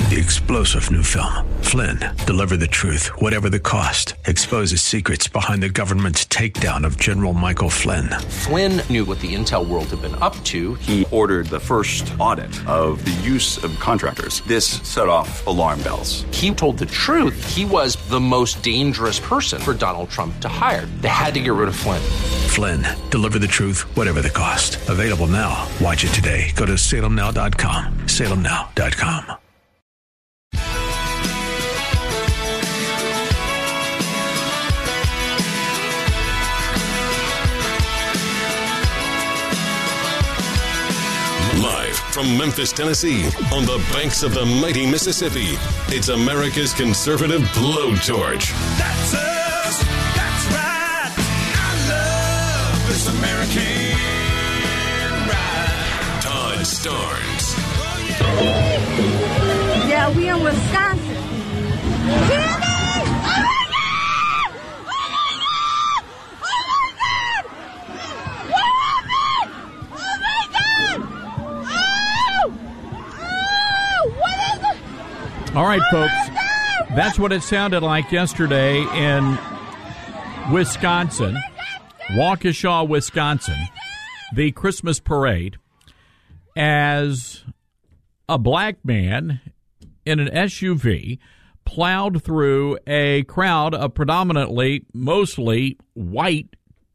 The explosive new film, Flynn, deliver the truth, whatever the cost, exposes secrets behind the government's takedown of General Michael Flynn. Flynn knew what the intel world had been up to. He ordered the first audit of the use of contractors. This set off alarm bells. He told the truth. He was the most dangerous person for Donald Trump to hire. They had to get rid of Flynn. Flynn, deliver the truth, whatever the cost. Available now. Watch it today. Go to salemnow.com. salemnow.com. Live from Memphis, Tennessee, on the banks of the mighty Mississippi, it's America's conservative blowtorch. That's us. That's right. I love this American ride. Todd Starnes. Yeah, we in Wisconsin. Hear me? All right, folks, that's what it sounded like yesterday in Wisconsin, Waukesha, Wisconsin, the Christmas parade, as a black man in an SUV plowed through a crowd of mostly white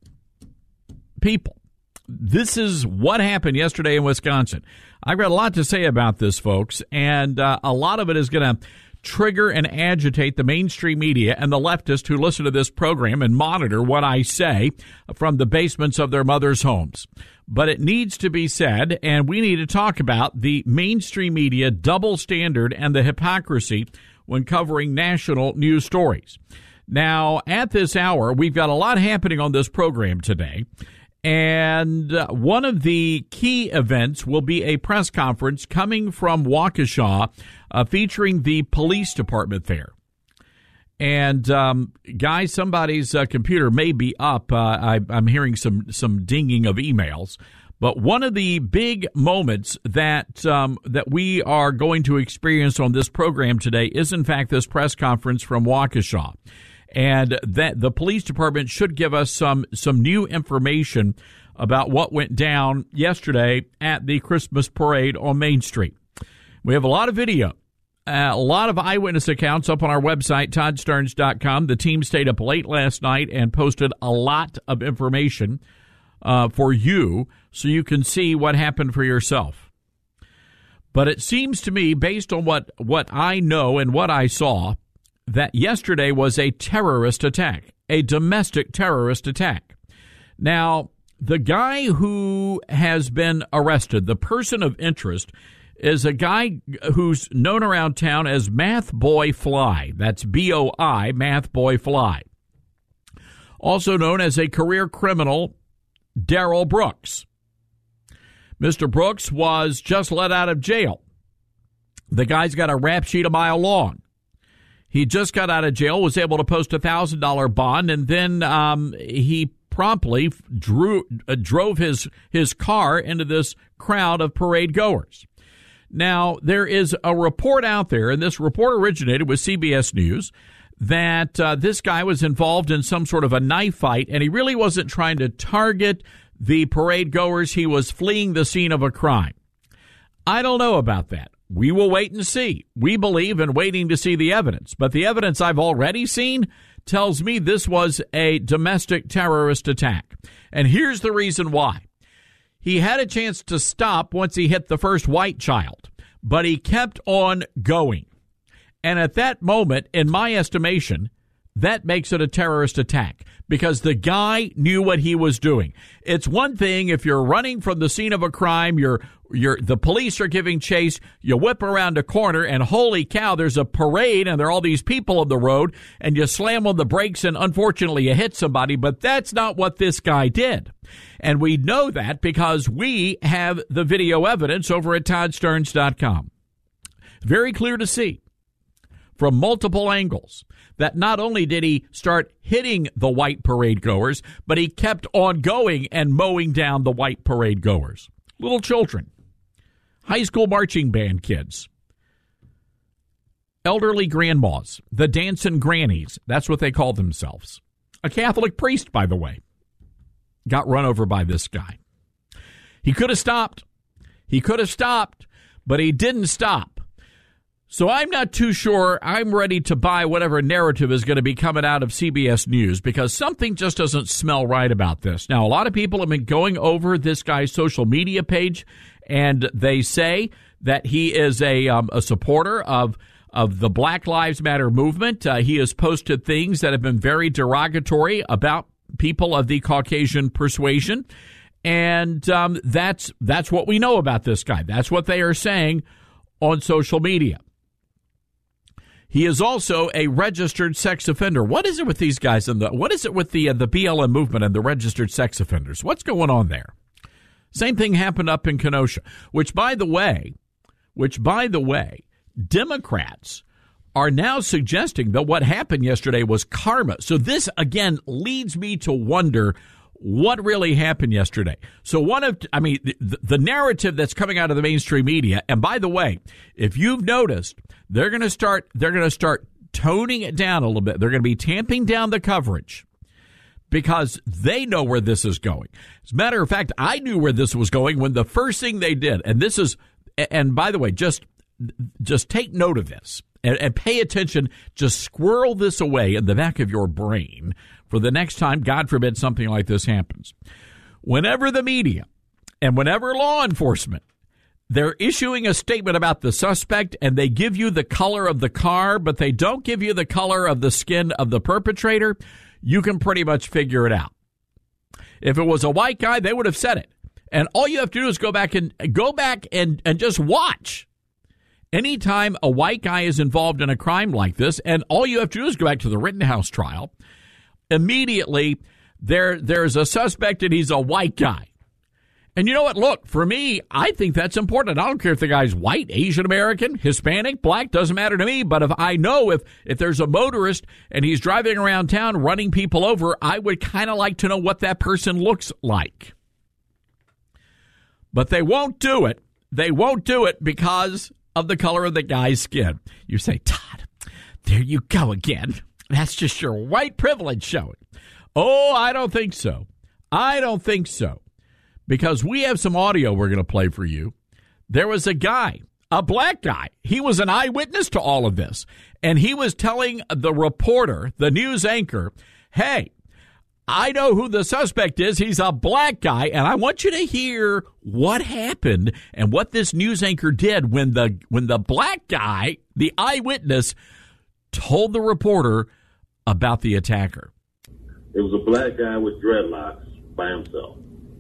people. This is what happened yesterday in Wisconsin. I've got a lot to say about this, folks, and a lot of it is going to trigger and agitate the mainstream media and the leftists who listen to this program and monitor what I say from the basements of their mothers' homes. But it needs to be said, and we need to talk about the mainstream media double standard and the hypocrisy when covering national news stories. Now, at this hour, we've got a lot happening on this program today. And one of the key events will be a press conference coming from Waukesha featuring the police department there. And, guys, somebody's computer may be up. I'm hearing some dinging of emails. But one of the big moments that we are going to experience on this program today is, in fact, this press conference from Waukesha. And that the police department should give us some new information about what went down yesterday at the Christmas parade on Main Street. We have a lot of video, a lot of eyewitness accounts up on our website, ToddStarnes.com. The team stayed up late last night and posted a lot of information for you so you can see what happened for yourself. But it seems to me, based on what I know and what I saw, that yesterday was a terrorist attack, a domestic terrorist attack. Now, the guy who has been arrested, the person of interest, is a guy who's known around town as Math Boy Fly. That's B-O-I, Math Boy Fly. Also known as a career criminal, Darrell Brooks. Mr. Brooks was just let out of jail. The guy's got a rap sheet a mile long. He just got out of jail, was able to post a $1,000 bond, and then he promptly drove his car into this crowd of parade goers. Now, there is a report out there, and this report originated with CBS News, that this guy was involved in some sort of a knife fight, and he really wasn't trying to target the parade goers. He was fleeing the scene of a crime. I don't know about that. We will wait and see. We believe in waiting to see the evidence. But the evidence I've already seen tells me this was a domestic terrorist attack. And here's the reason why. He had a chance to stop once he hit the first white child, but he kept on going. And at that moment, in my estimation, that makes it a terrorist attack because the guy knew what he was doing. It's one thing if you're running from the scene of a crime, the police are giving chase, you whip around a corner and holy cow, there's a parade and there are all these people on the road and you slam on the brakes and unfortunately you hit somebody, but that's not what this guy did. And we know that because we have the video evidence over at ToddStarnes.com. Very clear to see from multiple angles that not only did he start hitting the white parade goers, but he kept on going and mowing down the white parade goers. Little children, high school marching band kids. elderly grandmas, the dancing grannies. That's what they call themselves. A Catholic priest, by the way, got run over by this guy. He could have stopped. But he didn't stop. So I'm not too sure I'm ready to buy whatever narrative is going to be coming out of CBS News, because something just doesn't smell right about this. Now, a lot of people have been going over this guy's social media page, and they say that he is a supporter of the Black Lives Matter movement. He has posted things that have been very derogatory about people of the Caucasian persuasion. And that's what we know about this guy. That's what they are saying on social media. He is also a registered sex offender. What is it with these guys? What is it with the BLM movement and the registered sex offenders? What's going on there? Same thing happened up in Kenosha, which by the way, Democrats are now suggesting that what happened yesterday was karma. So this again leads me to wonder what really happened yesterday. So the narrative that's coming out of the mainstream media, and by the way, if you've noticed, they're going to start toning it down a little bit. They're going to be tamping down the coverage because they know where this is going. As a matter of fact, I knew where this was going when the first thing they did, and by the way, just take note of this and pay attention. Just squirrel this away in the back of your brain for the next time, God forbid, something like this happens. Whenever the media and whenever law enforcement, they're issuing a statement about the suspect and they give you the color of the car, but they don't give you the color of the skin of the perpetrator, you can pretty much figure it out. If it was a white guy, they would have said it. And all you have to do is go back and just watch. Anytime a white guy is involved in a crime like this, and all you have to do is go back to the Rittenhouse trial, immediately there's a suspect and he's a white guy. And you know what? Look, for me, I think that's important. I don't care if the guy's white, Asian American, Hispanic, black, doesn't matter to me. But if I know if there's a motorist and he's driving around town running people over, I would kind of like to know what that person looks like. But they won't do it. They won't do it because of the color of the guy's skin. You say, Todd, there you go again. That's just your white privilege showing. Oh, I don't think so. Because we have some audio we're going to play for you. There was a guy, a black guy. He was an eyewitness to all of this. And he was telling the reporter, the news anchor, hey, I know who the suspect is. He's a black guy. And I want you to hear what happened and what this news anchor did when the black guy, the eyewitness, told the reporter about the attacker. It was a black guy with dreadlocks by himself.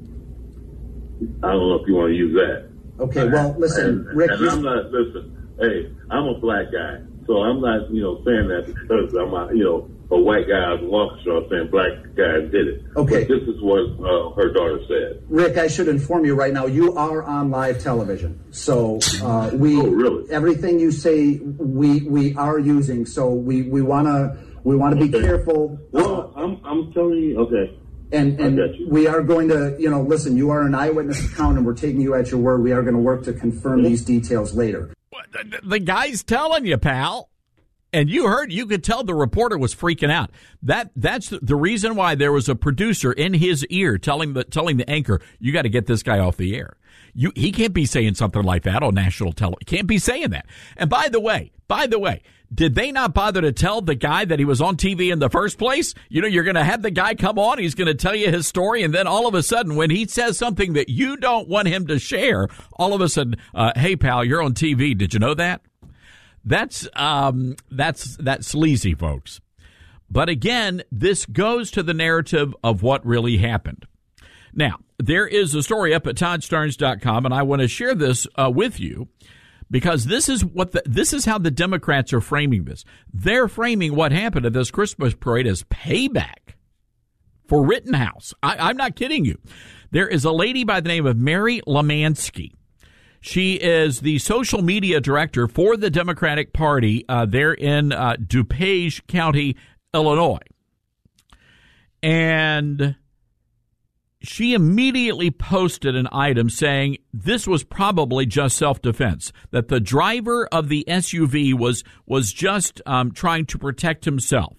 I don't know if you want to use that. Okay, well, listen, Rick. And I'm not, hey, I'm a black guy, so I'm not, saying that because I'm a white guy as a officer. I'm saying black guys did it. Okay. But this is what her daughter said. Rick, I should inform you right now, you are on live television. So really? Everything you say, we are using. So we want to be careful. Well, I'm telling you, okay. And we are going to, listen, you are an eyewitness account and we're taking you at your word. We are going to work to confirm these details later. The guy's telling you, pal. And you could tell the reporter was freaking out. That's the reason why there was a producer in his ear telling the anchor, you got to get this guy off the air. He can't be saying something like that on national television. Can't be saying that. And by the way, did they not bother to tell the guy that he was on TV in the first place? You're going to have the guy come on. He's going to tell you his story. And then all of a sudden, when he says something that you don't want him to share, all of a sudden, hey, pal, you're on TV. Did you know that? That's sleazy, folks. But again, this goes to the narrative of what really happened. Now, there is a story up at ToddStarnes.com, and I want to share this with you because this is how the Democrats are framing this. They're framing what happened at this Christmas parade as payback for Rittenhouse. I'm not kidding you. There is a lady by the name of Mary Lemansky. She is the social media director for the Democratic Party there in DuPage County, Illinois. And she immediately posted an item saying this was probably just self-defense, that the driver of the SUV was just trying to protect himself.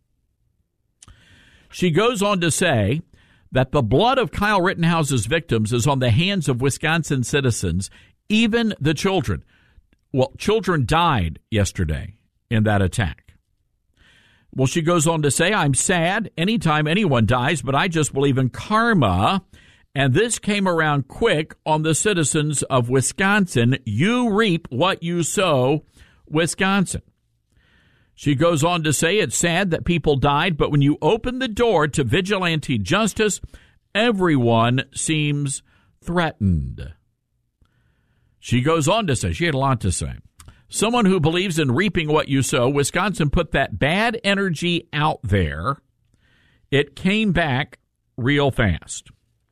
She goes on to say that the blood of Kyle Rittenhouse's victims is on the hands of Wisconsin citizens, even the children. Well, children died yesterday in that attack. Well, she goes on to say, I'm sad anytime anyone dies, but I just believe in karma. And this came around quick on the citizens of Wisconsin. You reap what you sow, Wisconsin. She goes on to say it's sad that people died, but when you open the door to vigilante justice, everyone seems threatened. She goes on to say, she had a lot to say. Someone who believes in reaping what you sow, Wisconsin put that bad energy out there. It came back real fast.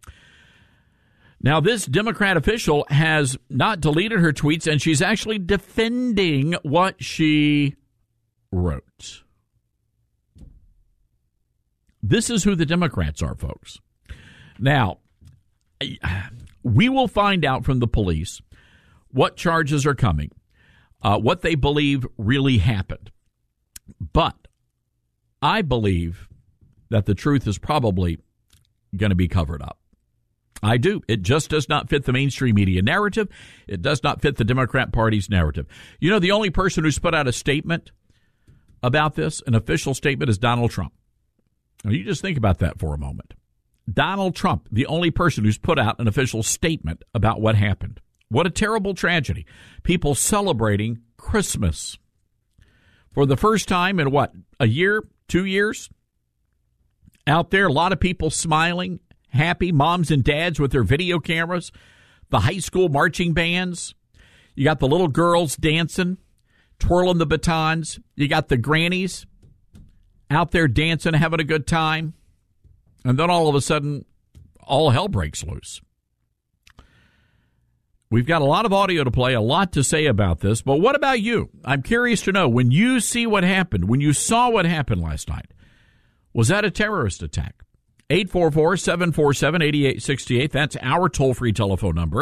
Now, this Democrat official has not deleted her tweets, and she's actually defending what she wrote. This is who the Democrats are, folks. Now, we will find out from the police what charges are coming. What they believe really happened. But I believe that the truth is probably going to be covered up. I do. It just does not fit the mainstream media narrative. It does not fit the Democrat Party's narrative. You know, the only person who's put out a statement about this, an official statement, is Donald Trump. Now, you just think about that for a moment. Donald Trump, the only person who's put out an official statement about what happened. What a terrible tragedy. People celebrating Christmas for the first time in a year, 2 years? Out there, a lot of people smiling, happy, moms and dads with their video cameras, the high school marching bands. You got the little girls dancing, twirling the batons. You got the grannies out there dancing, having a good time. And then all of a sudden, all hell breaks loose. We've got a lot of audio to play, a lot to say about this, but what about you? I'm curious to know, when you see what happened, when you saw what happened last night, was that a terrorist attack? 844-747-8868, that's our toll-free telephone number,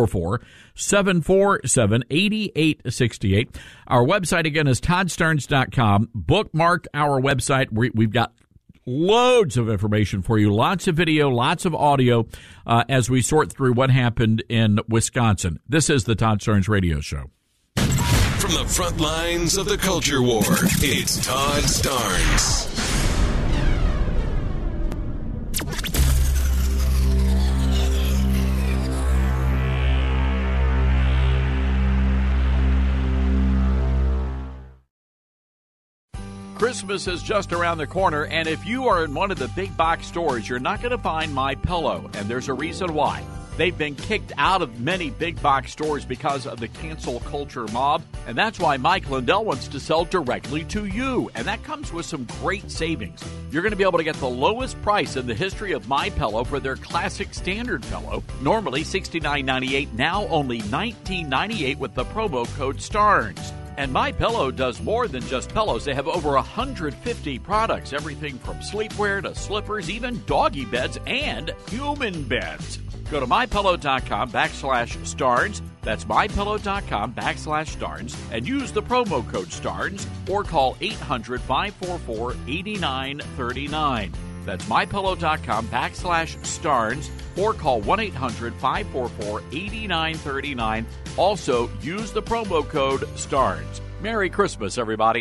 844-747-8868. Our website, again, is ToddStarnes.com. Bookmark our website. We've got loads of information for you, lots of video, lots of audio as we sort through what happened in Wisconsin. This is the Todd Starnes Radio Show. From the front lines of the culture war, it's Todd Starnes. Christmas is just around the corner, and if you are in one of the big box stores, you're not going to find MyPillow, and there's a reason why. They've been kicked out of many big box stores because of the cancel culture mob, and that's why Mike Lindell wants to sell directly to you, and that comes with some great savings. You're going to be able to get the lowest price in the history of MyPillow for their classic standard pillow, normally $69.98, now only $19.98 with the promo code STARNS. And MyPillow does more than just pillows. They have over 150 products, everything from sleepwear to slippers, even doggy beds and human beds. Go to MyPillow.com/Starnes. That's MyPillow.com/Starnes and use the promo code STARNS or call 800-544-8939. That's MyPillow.com/Starnes or call 1-800-544-8939. Also, use the promo code STARNS. Merry Christmas, everybody.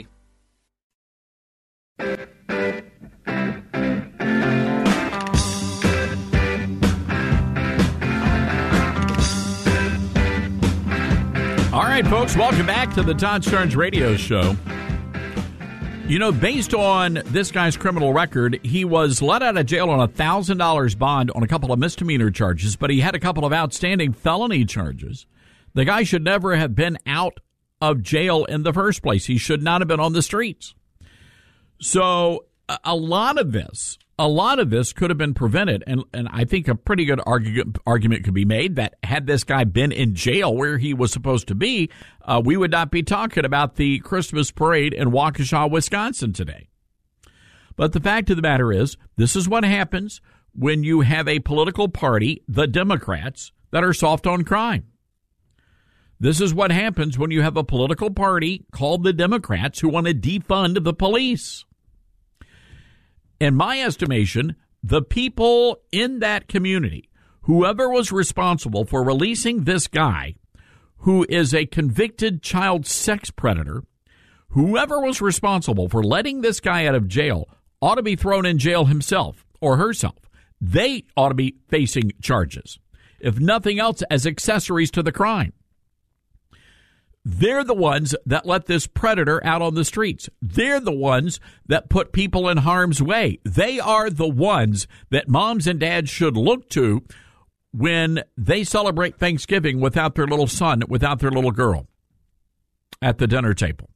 All right, folks, welcome back to the Todd Starnes Radio Show. You know, based on this guy's criminal record, he was let out of jail on a $1,000 bond on a couple of misdemeanor charges, but he had a couple of outstanding felony charges. The guy should never have been out of jail in the first place. He should not have been on the streets. So a lot of this could have been prevented, and I think a pretty good argument could be made that had this guy been in jail where he was supposed to be, we would not be talking about the Christmas parade in Waukesha, Wisconsin today. But the fact of the matter is, this is what happens when you have a political party, the Democrats, that are soft on crime. This is what happens when you have a political party called the Democrats who want to defund the police. In my estimation, the people in that community, whoever was responsible for releasing this guy who is a convicted child sex predator, whoever was responsible for letting this guy out of jail ought to be thrown in jail himself or herself. They ought to be facing charges, if nothing else, as accessories to the crime. They're the ones that let this predator out on the streets. They're the ones that put people in harm's way. They are the ones that moms and dads should look to when they celebrate Thanksgiving without their little son, without their little girl at the dinner table.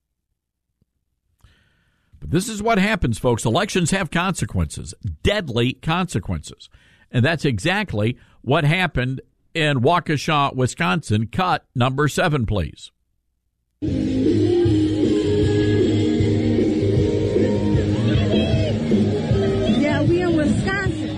But this is what happens, folks. Elections have consequences, deadly consequences. And that's exactly what happened in Waukesha, Wisconsin. Cut number 7, please. Yeah, we in Wisconsin.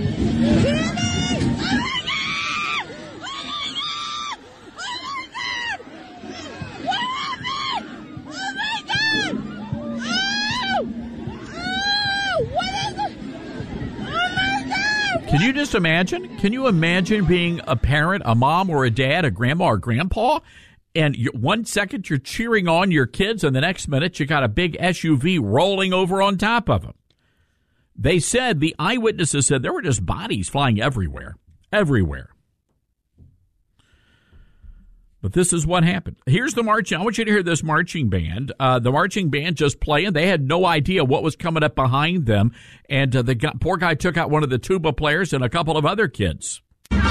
Can you just imagine? Can you imagine being a parent, a mom or a dad, a grandma or grandpa, and 1 second you're cheering on your kids, and the next minute you got a big SUV rolling over on top of them? They said, the eyewitnesses said, there were just bodies flying everywhere. But this is what happened. Here's the marching. I want you to hear this marching band. The marching band just playing. They had no idea what was coming up behind them. And the poor guy took out one of the tuba players and a couple of other kids.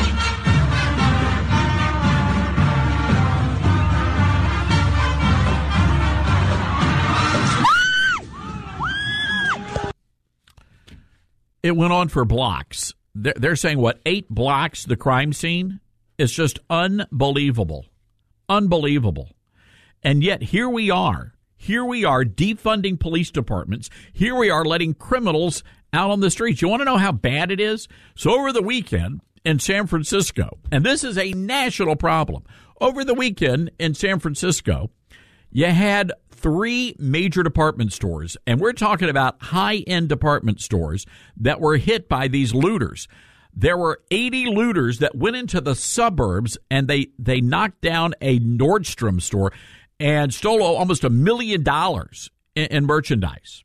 It went on for blocks. They're saying, 8 blocks, the crime scene? It's just unbelievable. Unbelievable. And yet here we are defunding police departments. Here we are letting criminals out on the streets. You want to know how bad it is? So over the weekend in San Francisco, and this is a national problem, over the weekend in San Francisco, you had 3 major department stores, and we're talking about high-end department stores that were hit by these looters. There were 80 looters that went into the suburbs, and they knocked down a Nordstrom store and stole almost $1 million in merchandise.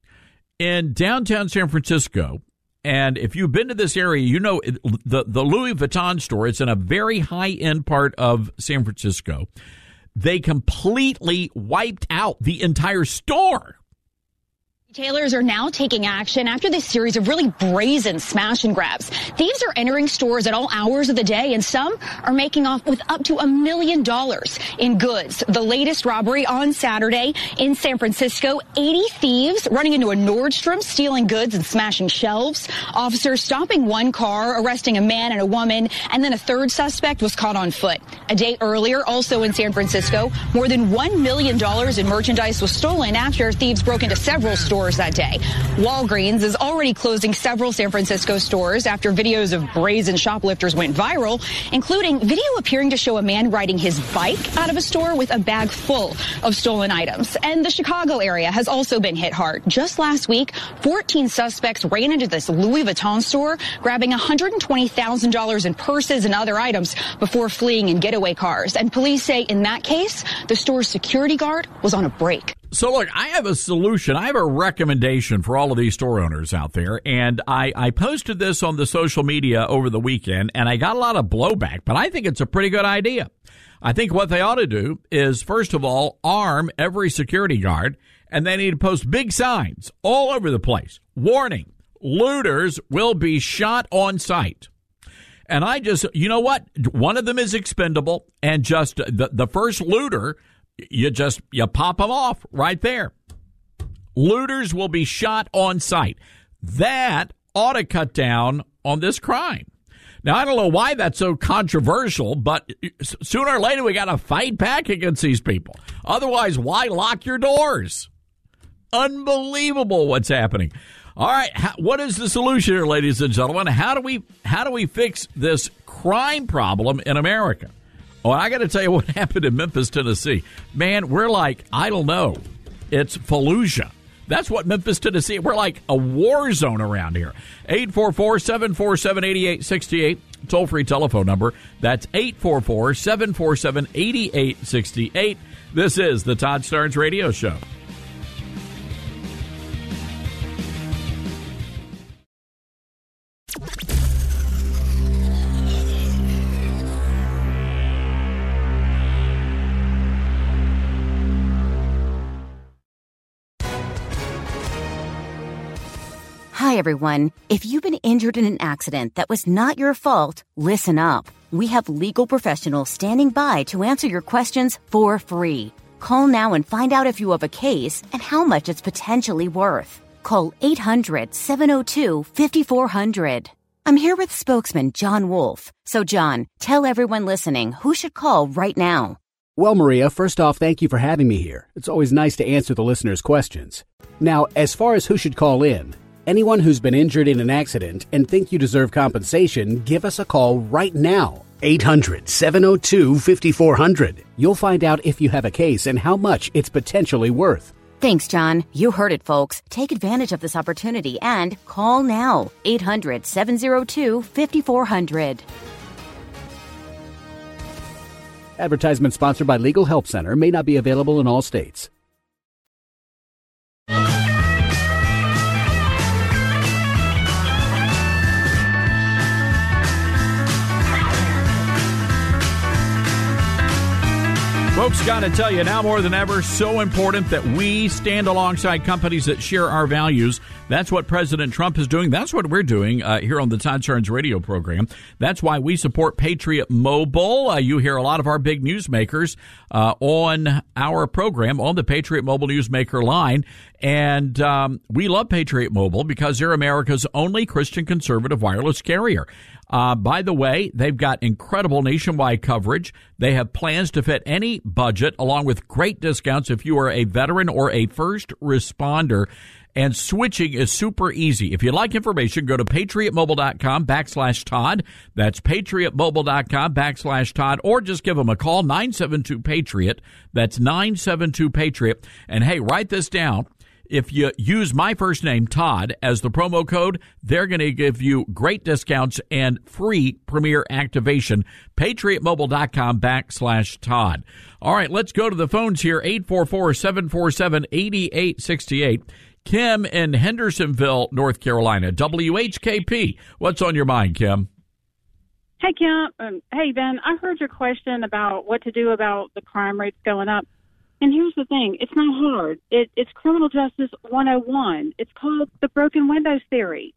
In downtown San Francisco, and if you've been to this area, you know the Louis Vuitton store, it's in a very high-end part of San Francisco. They completely wiped out the entire store. Retailers are now taking action after this series of really brazen smash and grabs. Thieves are entering stores at all hours of the day, and some are making off with up to $1 million in goods. The latest robbery on Saturday in San Francisco, 80 thieves running into a Nordstrom, stealing goods and smashing shelves. Officers stopping one car, arresting a man and a woman, and then a third suspect was caught on foot. A day earlier, also in San Francisco, more than $1 million in merchandise was stolen after thieves broke into several stores that day. Walgreens is already closing several San Francisco stores after videos of brazen shoplifters went viral, including video appearing to show a man riding his bike out of a store with a bag full of stolen items. And the Chicago area has also been hit hard. Just last week, 14 suspects ran into this Louis Vuitton store, grabbing $120,000 in purses and other items before fleeing in getaway cars. And police say in that case, the store's security guard was on a break. So, look, I have a solution. I have a recommendation for all of these store owners out there, and I posted this on the social media over the weekend, and I got a lot of blowback, but I think it's a pretty good idea. I think what they ought to do is, first of all, arm every security guard, and they need to post big signs all over the place. Warning, looters will be shot on sight. And you know what? One of them is expendable, and just the first looter, you pop them off right there. Looters will be shot on sight. That ought to cut down on this crime. Now, I don't know why that's so controversial, but sooner or later we got to fight back against these people. Otherwise, why lock your doors? Unbelievable what's happening. All right, what is the solution here, ladies and gentlemen? How do we fix this crime problem in America? Oh, I got to tell you what happened in Memphis, Tennessee. Man, we're like, I don't know. It's Fallujah. That's what Memphis, Tennessee. We're like a war zone around here. 844-747-8868. Toll-free telephone number. That's 844-747-8868. This is the Todd Starnes Radio Show. Hi, everyone. If you've been injured in an accident that was not your fault, listen up. We have legal professionals standing by to answer your questions for free. Call now and find out if you have a case and how much it's potentially worth. Call 800-702-5400. I'm here with spokesman John Wolf. So, John, tell everyone listening who should call right now. Well, Maria, first off, thank you for having me here. It's always nice to answer the listeners' questions. Now, as far as who should call in, anyone who's been injured in an accident and think you deserve compensation, give us a call right now. 800-702-5400. You'll find out if you have a case and how much it's potentially worth. Thanks, John. You heard it, folks. Take advantage of this opportunity and call now. 800-702-5400. Advertisement sponsored by Legal Help Center. May not be available in all states. Folks, got to tell you, now more than ever, so important that we stand alongside companies that share our values. That's what President Trump is doing. That's what we're doing here on the Todd Starnes radio program. That's why we support Patriot Mobile. You hear a lot of our big newsmakers on our program, on the Patriot Mobile Newsmaker line. And we love Patriot Mobile because they're America's only Christian conservative wireless carrier. By the way, they've got incredible nationwide coverage. They have plans to fit any budget, along with great discounts if you are a veteran or a first responder. And switching is super easy. If you'd like information, go to patriotmobile.com/Todd. That's patriotmobile.com/Todd. Or just give them a call, 972-PATRIOT. That's 972-PATRIOT. And hey, write this down. If you use my first name, Todd, as the promo code, they're going to give you great discounts and free Premier activation. PatriotMobile.com/Todd. All right, let's go to the phones here. 844-747-8868. Kim in Hendersonville, North Carolina. WHKP. What's on your mind, Kim? Hey, Kim. Hey, Ben. I heard your question about what to do about the crime rates going up. And here's the thing. It's not hard. It's Criminal Justice 101. It's called the broken windows theory.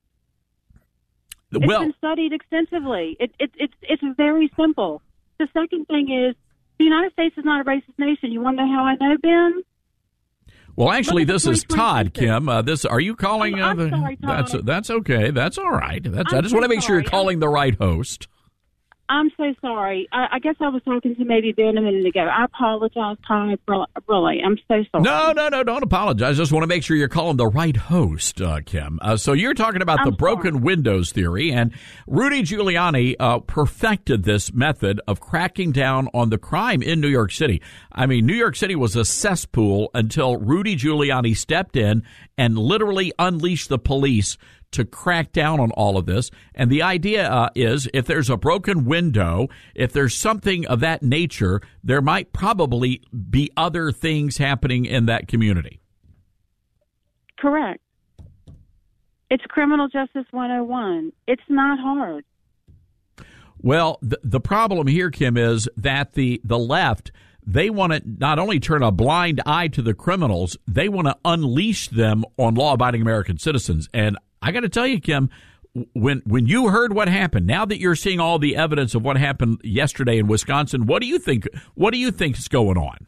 It's been studied extensively. It's very simple. The second thing is the United States is not a racist nation. You want to know how I know, Ben? Well, actually, this is Todd, Kim. Are you calling? I'm sorry, Todd. That's okay. That's all right. I just want to make sure you're calling the right host. I'm so sorry. I guess I was talking to maybe Ben a minute ago. I apologize, Todd. Really, I'm so sorry. No, don't apologize. Just want to make sure you're calling the right host, Kim. So you're talking about the broken windows theory, and Rudy Giuliani perfected this method of cracking down on the crime in New York City. I mean, New York City was a cesspool until Rudy Giuliani stepped in and literally unleashed the police to crack down on all of this. And the idea is if there's a broken window, if there's something of that nature, there might probably be other things happening in that community. Correct. It's Criminal Justice 101. It's not hard. Well, the problem here, Kim, is that the left, they want to not only turn a blind eye to the criminals, they want to unleash them on law-abiding American citizens. And I got to tell you, Kim, when you heard what happened, now that you're seeing all the evidence of what happened yesterday in Wisconsin, what do you think? What do you think is going on?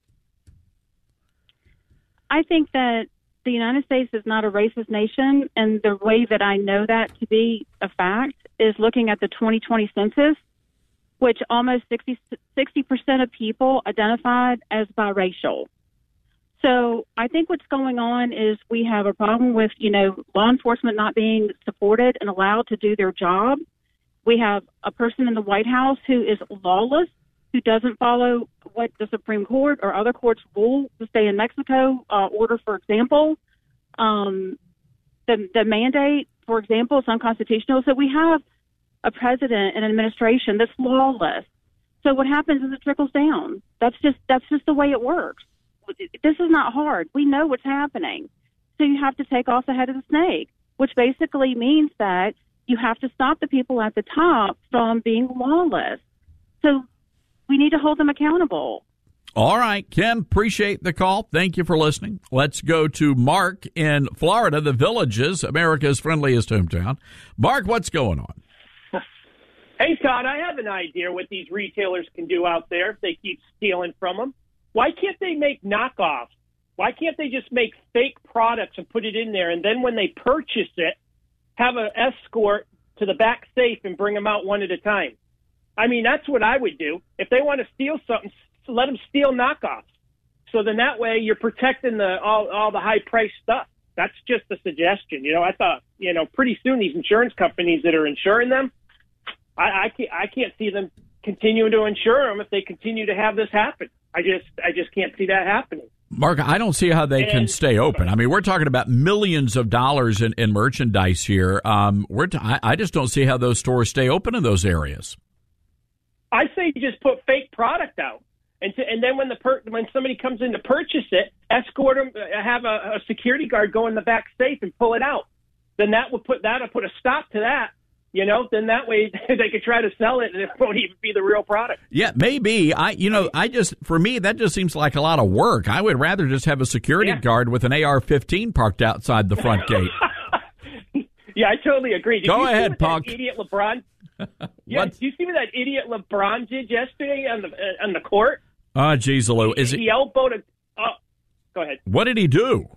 I think that the United States is not a racist nation, and the way that I know that to be a fact is looking at the 2020 census, which almost 60% of people identified as biracial. So I think what's going on is we have a problem with, law enforcement not being supported and allowed to do their job. We have a person in the White House who is lawless, who doesn't follow what the Supreme Court or other courts rule to stay in Mexico order, for example. The mandate, for example, is unconstitutional. So we have a president and an administration that's lawless. So what happens is it trickles down. That's just the way it works. This is not hard. We know what's happening. So you have to take off the head of the snake, which basically means that you have to stop the people at the top from being lawless. So we need to hold them accountable. All right, Kim, appreciate the call. Thank you for listening. Let's go to Mark in Florida, the Villages, America's friendliest hometown. Mark, what's going on? Hey, Todd, I have an idea what these retailers can do out there if they keep stealing from them. Why can't they make knockoffs? Why can't they just make fake products and put it in there, and then when they purchase it, have an escort to the back safe and bring them out one at a time? I mean, that's what I would do. If they want to steal something, let them steal knockoffs. So then that way you're protecting all the high-priced stuff. That's just a suggestion. I thought, pretty soon these insurance companies that are insuring them, I can't see them continuing to insure them if they continue to have this happen. I just can't see that happening. Mark, I don't see how they can stay open. I mean, we're talking about millions of dollars in merchandise here. I just don't see how those stores stay open in those areas. I say just put fake product out, and then when somebody comes in to purchase it, escort them, have a security guard go in the back safe and pull it out. Then that'll put a stop to that. Then that way they could try to sell it and it won't even be the real product. Yeah, maybe. For me, that just seems like a lot of work. I would rather just have a security guard with an AR-15 parked outside the front gate. Yeah, I totally agree. Go ahead, punk. That idiot LeBron. Yeah, did you see what that idiot LeBron did yesterday on the court? Oh, geez, Lou. He elbowed a. Go ahead. What did he do?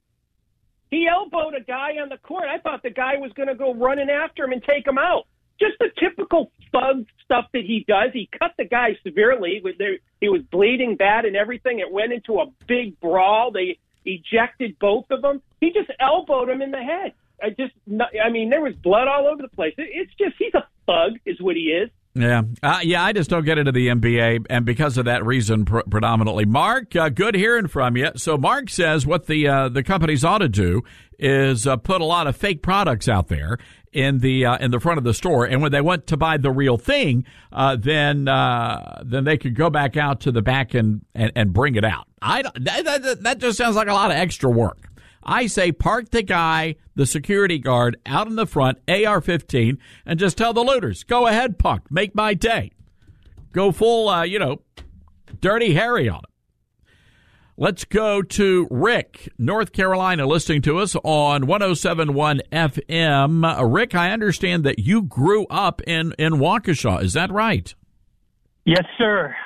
He elbowed a guy on the court. I thought the guy was going to go running after him and take him out. Just the typical thug stuff that he does. He cut the guy severely. He was bleeding bad and everything. It went into a big brawl. They ejected both of them. He just elbowed him in the head. There was blood all over the place. It's just, he's a thug is what he is. Yeah. I just don't get into the NBA, and because of that reason, predominantly. Mark, good hearing from you. So Mark says what the companies ought to do is put a lot of fake products out there in the front of the store, and when they want to buy the real thing, then they could go back out to the back and bring it out. That just sounds like a lot of extra work. I say park the security guard out in the front, AR-15, and just tell the looters, go ahead, punk, make my day. Go full, Dirty Harry on it. Let's go to Rick, North Carolina, listening to us on 107.1 FM. Rick, I understand that you grew up in Waukesha. Is that right? Yes, sir.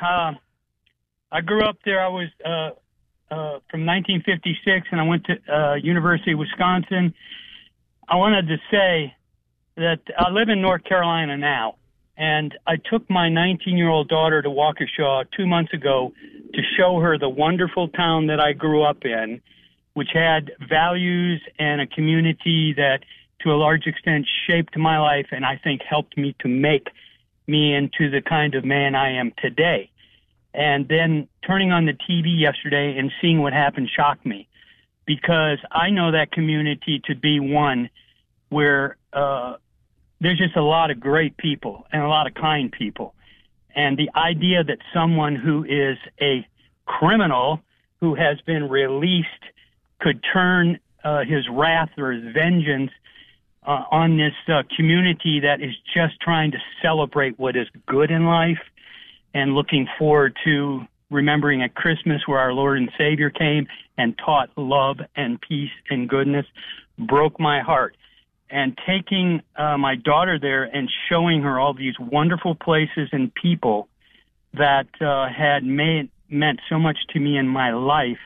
I grew up there. I was from 1956, and I went to University of Wisconsin. I wanted to say that I live in North Carolina now, and I took my 19-year-old daughter to Waukesha 2 months ago to show her the wonderful town that I grew up in, which had values and a community that, to a large extent, shaped my life and I think helped me to make me into the kind of man I am today. And then turning on the TV yesterday and seeing what happened shocked me, because I know that community to be one where there's just a lot of great people and a lot of kind people. And the idea that someone who is a criminal who has been released could turn his wrath or his vengeance on this community that is just trying to celebrate what is good in life and looking forward to remembering at Christmas where our Lord and Savior came and taught love and peace and goodness broke my heart. And taking my daughter there and showing her all these wonderful places and people that had meant so much to me in my life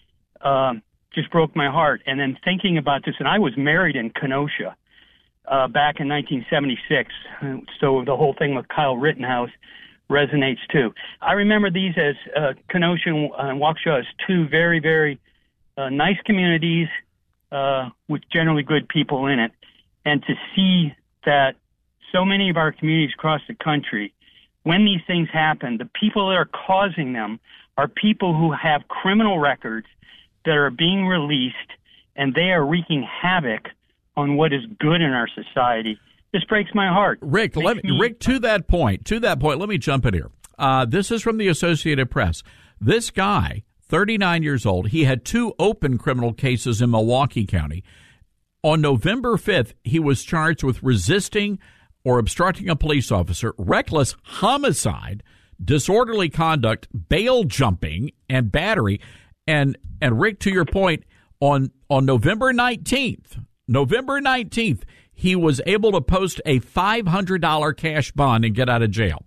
just broke my heart. And then thinking about this, and I was married in Kenosha back in 1976, so the whole thing with Kyle Rittenhouse resonates too. I remember these as Kenosha and Waukesha as two very, very nice communities with generally good people in it. And to see that so many of our communities across the country, when these things happen, the people that are causing them are people who have criminal records that are being released, and they are wreaking havoc on what is good in our society. This breaks my heart. Rick, to that point, let me jump in here. This is from the Associated Press. This guy, 39 years old, he had 2 open criminal cases in Milwaukee County. On November 5th, he was charged with resisting or obstructing a police officer, reckless homicide, disorderly conduct, bail jumping, and battery. And Rick, to your point, on November 19th, he was able to post a $500 cash bond and get out of jail.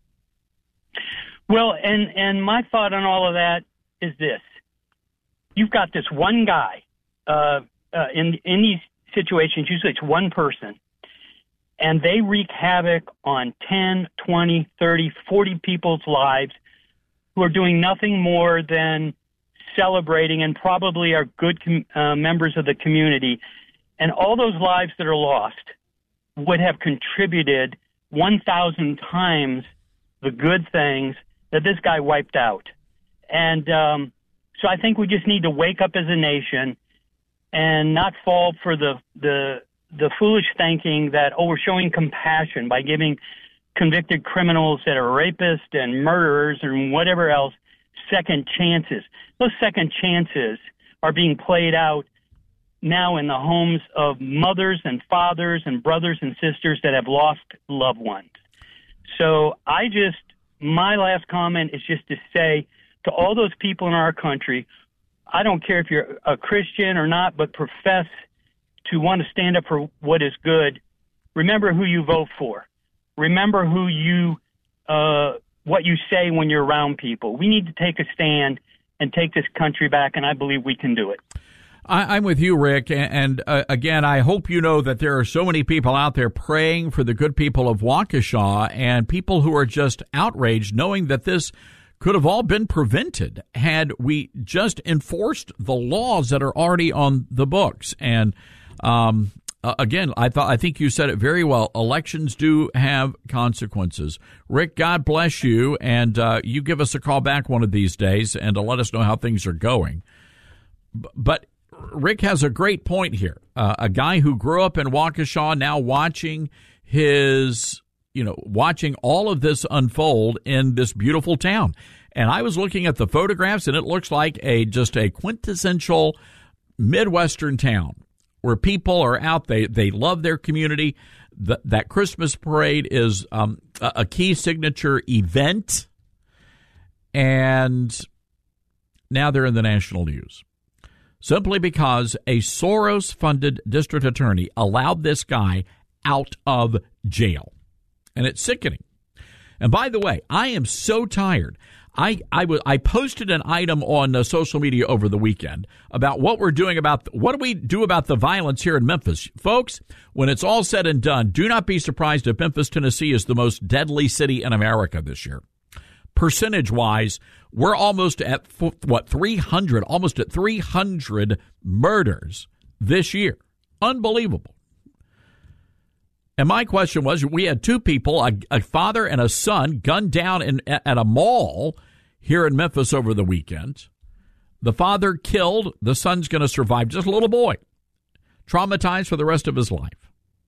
Well, and my thought on all of that is this. You've got this one guy in these situations, usually it's one person, and they wreak havoc on 10, 20, 30, 40 people's lives who are doing nothing more than celebrating and probably are good members of the community. And all those lives that are lost would have contributed 1,000 times the good things that this guy wiped out. And so I think we just need to wake up as a nation and not fall for the foolish thinking that, we're showing compassion by giving convicted criminals that are rapists and murderers and whatever else second chances. Those second chances are being played out now in the homes of mothers and fathers and brothers and sisters that have lost loved ones. So my last comment is just to say to all those people in our country, I don't care if you're a Christian or not, but profess to want to stand up for what is good. Remember who you vote for. Remember what you say when you're around people. We need to take a stand and take this country back, and I believe we can do it. I'm with you, Rick, and again, I hope you know that there are so many people out there praying for the good people of Waukesha and people who are just outraged knowing that this could have all been prevented had we just enforced the laws that are already on the books. And again, I think you said it very well. Elections do have consequences. Rick, God bless you, and you give us a call back one of these days and to let us know how things are going. But Rick has a great point here. A guy who grew up in Waukesha, now watching watching all of this unfold in this beautiful town. And I was looking at the photographs, and it looks like just a quintessential Midwestern town where people are out. They love their community. That Christmas parade is a key signature event, and now they're in the national news. Simply because a Soros-funded district attorney allowed this guy out of jail. And it's sickening. And by the way, I am so tired. I posted an item on social media over the weekend about what do we do about the violence here in Memphis. Folks, when it's all said and done, do not be surprised if Memphis, Tennessee is the most deadly city in America this year. Percentage-wise, we're almost at 300, almost at 300 murders this year. Unbelievable. And my question was, we had 2 people, a father and a son, gunned down at a mall here in Memphis over the weekend. The father killed. The son's going to survive. Just a little boy, traumatized for the rest of his life.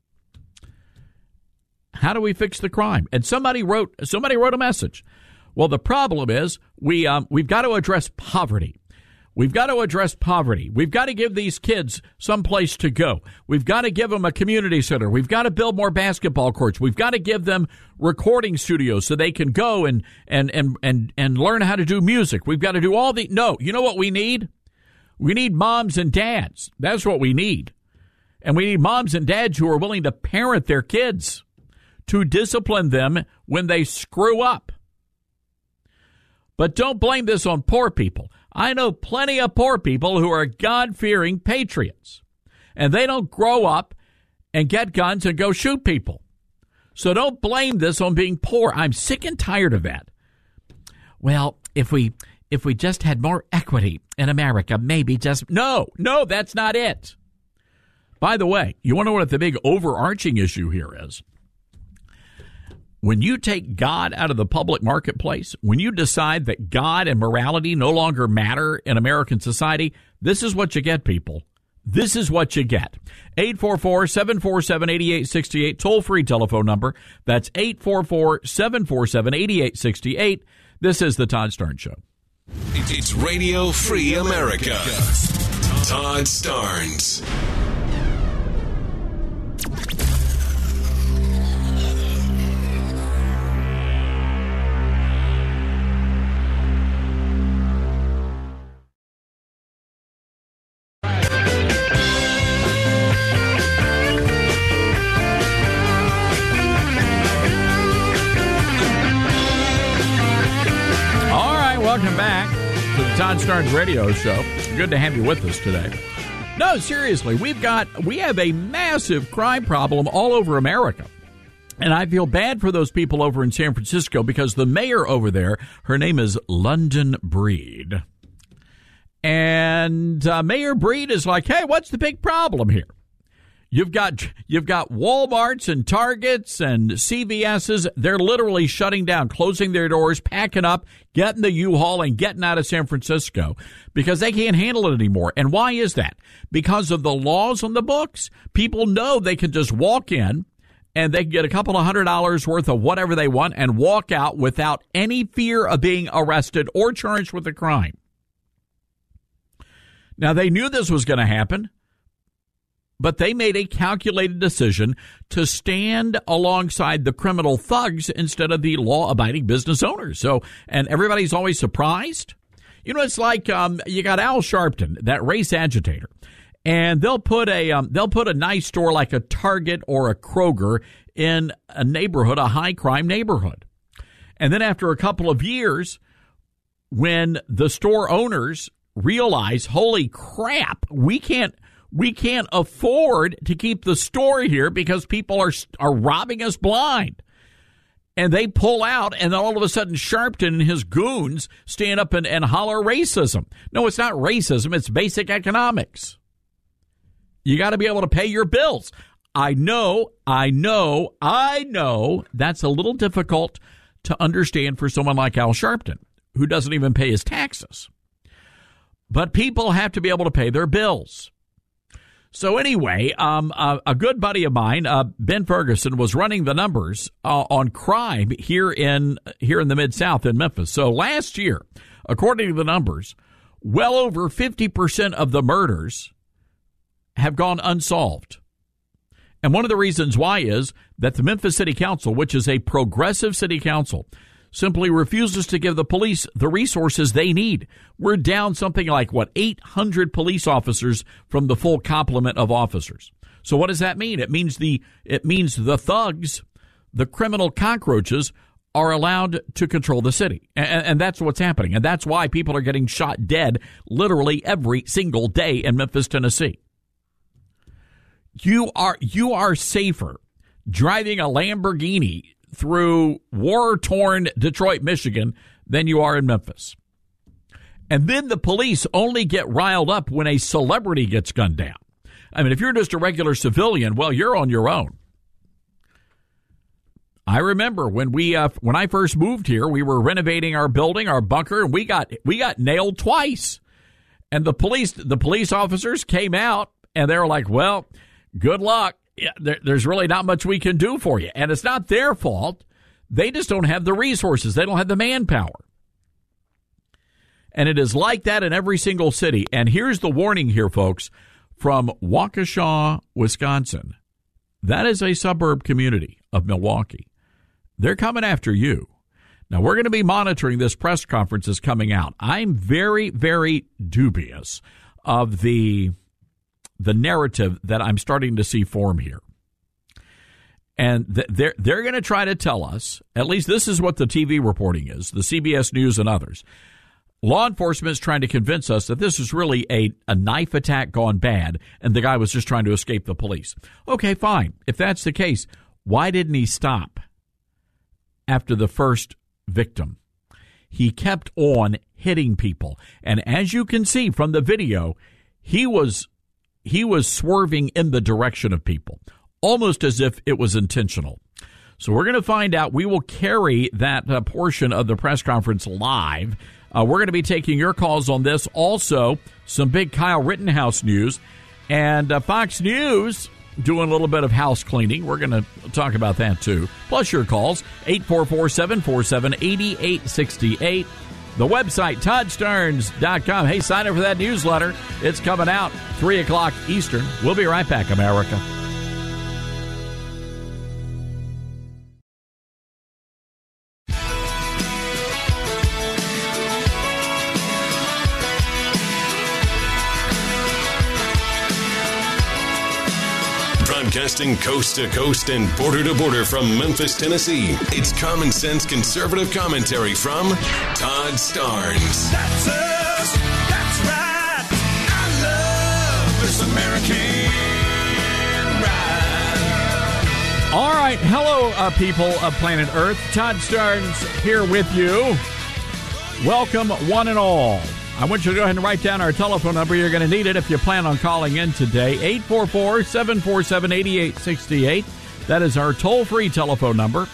How do we fix the crime? And somebody wrote a message. Well, the problem is we've got to address poverty. We've got to address poverty. We've got to give these kids some place to go. We've got to give them a community center. We've got to build more basketball courts. We've got to give them recording studios so they can go and learn how to do music. We've got to do all the. No, you know what we need? We need moms and dads. That's what we need. And we need moms and dads who are willing to parent their kids, to discipline them when they screw up. But don't blame this on poor people. I know plenty of poor people who are God-fearing patriots, and they don't grow up and get guns and go shoot people. So don't blame this on being poor. I'm sick and tired of that. Well, if we just had more equity in America, maybe just... No, that's not it. By the way, you want to know what the big overarching issue here is? When you take God out of the public marketplace, when you decide that God and morality no longer matter in American society, this is what you get, people. This is what you get. 844-747-8868, toll-free telephone number. That's 844-747-8868. This is the Todd Starnes Show. It's Radio Free America. Todd Starnes. Welcome back to the Todd Starnes Radio Show. Good to have you with us today. No, seriously, we have a massive crime problem all over America. And I feel bad for those people over in San Francisco because the mayor over there, her name is London Breed. And Mayor Breed is like, hey, what's the big problem here? You've got Walmarts and Targets and CVS's. They're literally shutting down, closing their doors, packing up, getting the U-Haul and getting out of San Francisco because they can't handle it anymore. And why is that? Because of the laws on the books. People know they can just walk in and they can get a couple of $100 worth of whatever they want and walk out without any fear of being arrested or charged with a crime. Now, they knew this was going to happen. But they made a calculated decision to stand alongside the criminal thugs instead of the law-abiding business owners. So, and everybody's always surprised. You know, it's like you got Al Sharpton, that race agitator, and they'll put a nice store like a Target or a Kroger in a neighborhood, a high-crime neighborhood. And then after a couple of years, when the store owners realize, holy crap, we can't afford to keep the store here because people are robbing us blind. And they pull out, and then all of a sudden Sharpton and his goons stand up and holler racism. No, it's not racism. It's basic economics. You got to be able to pay your bills. I know. That's a little difficult to understand for someone like Al Sharpton, who doesn't even pay his taxes. But people have to be able to pay their bills. So anyway, a good buddy of mine, Ben Ferguson, was running the numbers on crime here in the Mid-South in Memphis. So last year, according to the numbers, well over 50% of the murders have gone unsolved. And one of the reasons why is that the Memphis City Council, which is a progressive city council, simply refuses to give the police the resources they need. We're down something like, 800 police officers from the full complement of officers. So what does that mean? It means the thugs, the criminal cockroaches, are allowed to control the city. And that's what's happening. And that's why people are getting shot dead literally every single day in Memphis, Tennessee. You are safer driving a Lamborghini through war-torn Detroit, Michigan, than you are in Memphis. And then the police only get riled up when a celebrity gets gunned down. I mean, if you're just a regular civilian, well, you're on your own. I remember when I first moved here, we were renovating our building, our bunker, and we got nailed twice. And the police officers came out and they were like, well, good luck. Yeah, there's really not much we can do for you. And it's not their fault. They just don't have the resources. They don't have the manpower. And it is like that in every single city. And here's the warning here, folks, from Waukesha, Wisconsin. That is a suburb community of Milwaukee. They're coming after you. Now, we're going to be monitoring this press conference that's coming out. I'm very, very dubious of the narrative that I'm starting to see form here. And they're going to try to tell us, at least this is what the TV reporting is, the CBS News and others. Law enforcement is trying to convince us that this is really a knife attack gone bad and the guy was just trying to escape the police. Okay, fine. If that's the case, Why didn't he stop after the first victim? He kept on hitting people. And as you can see from the video, he was swerving in the direction of people, almost as if it was intentional. So we're going to find out. We will carry that portion of the press conference live. We're going to be taking your calls on this. Also, some big Kyle Rittenhouse news. And Fox News doing a little bit of house cleaning. We're going to talk about that, too. Plus your calls, 844-747-8868. The website, ToddStarnes.com. Hey, sign up for that newsletter. It's coming out 3 o'clock Eastern. We'll be right back, America. Broadcasting coast to coast and border to border from Memphis, Tennessee. It's common sense conservative commentary from Todd Starnes. That's us. That's right. I love this American ride. All right. Hello, people of planet Earth. Todd Starnes here with you. Welcome, one and all. I want you to go ahead and write down our telephone number. You're going to need it if you plan on calling in today. 844-747-8868. That is our toll-free telephone number,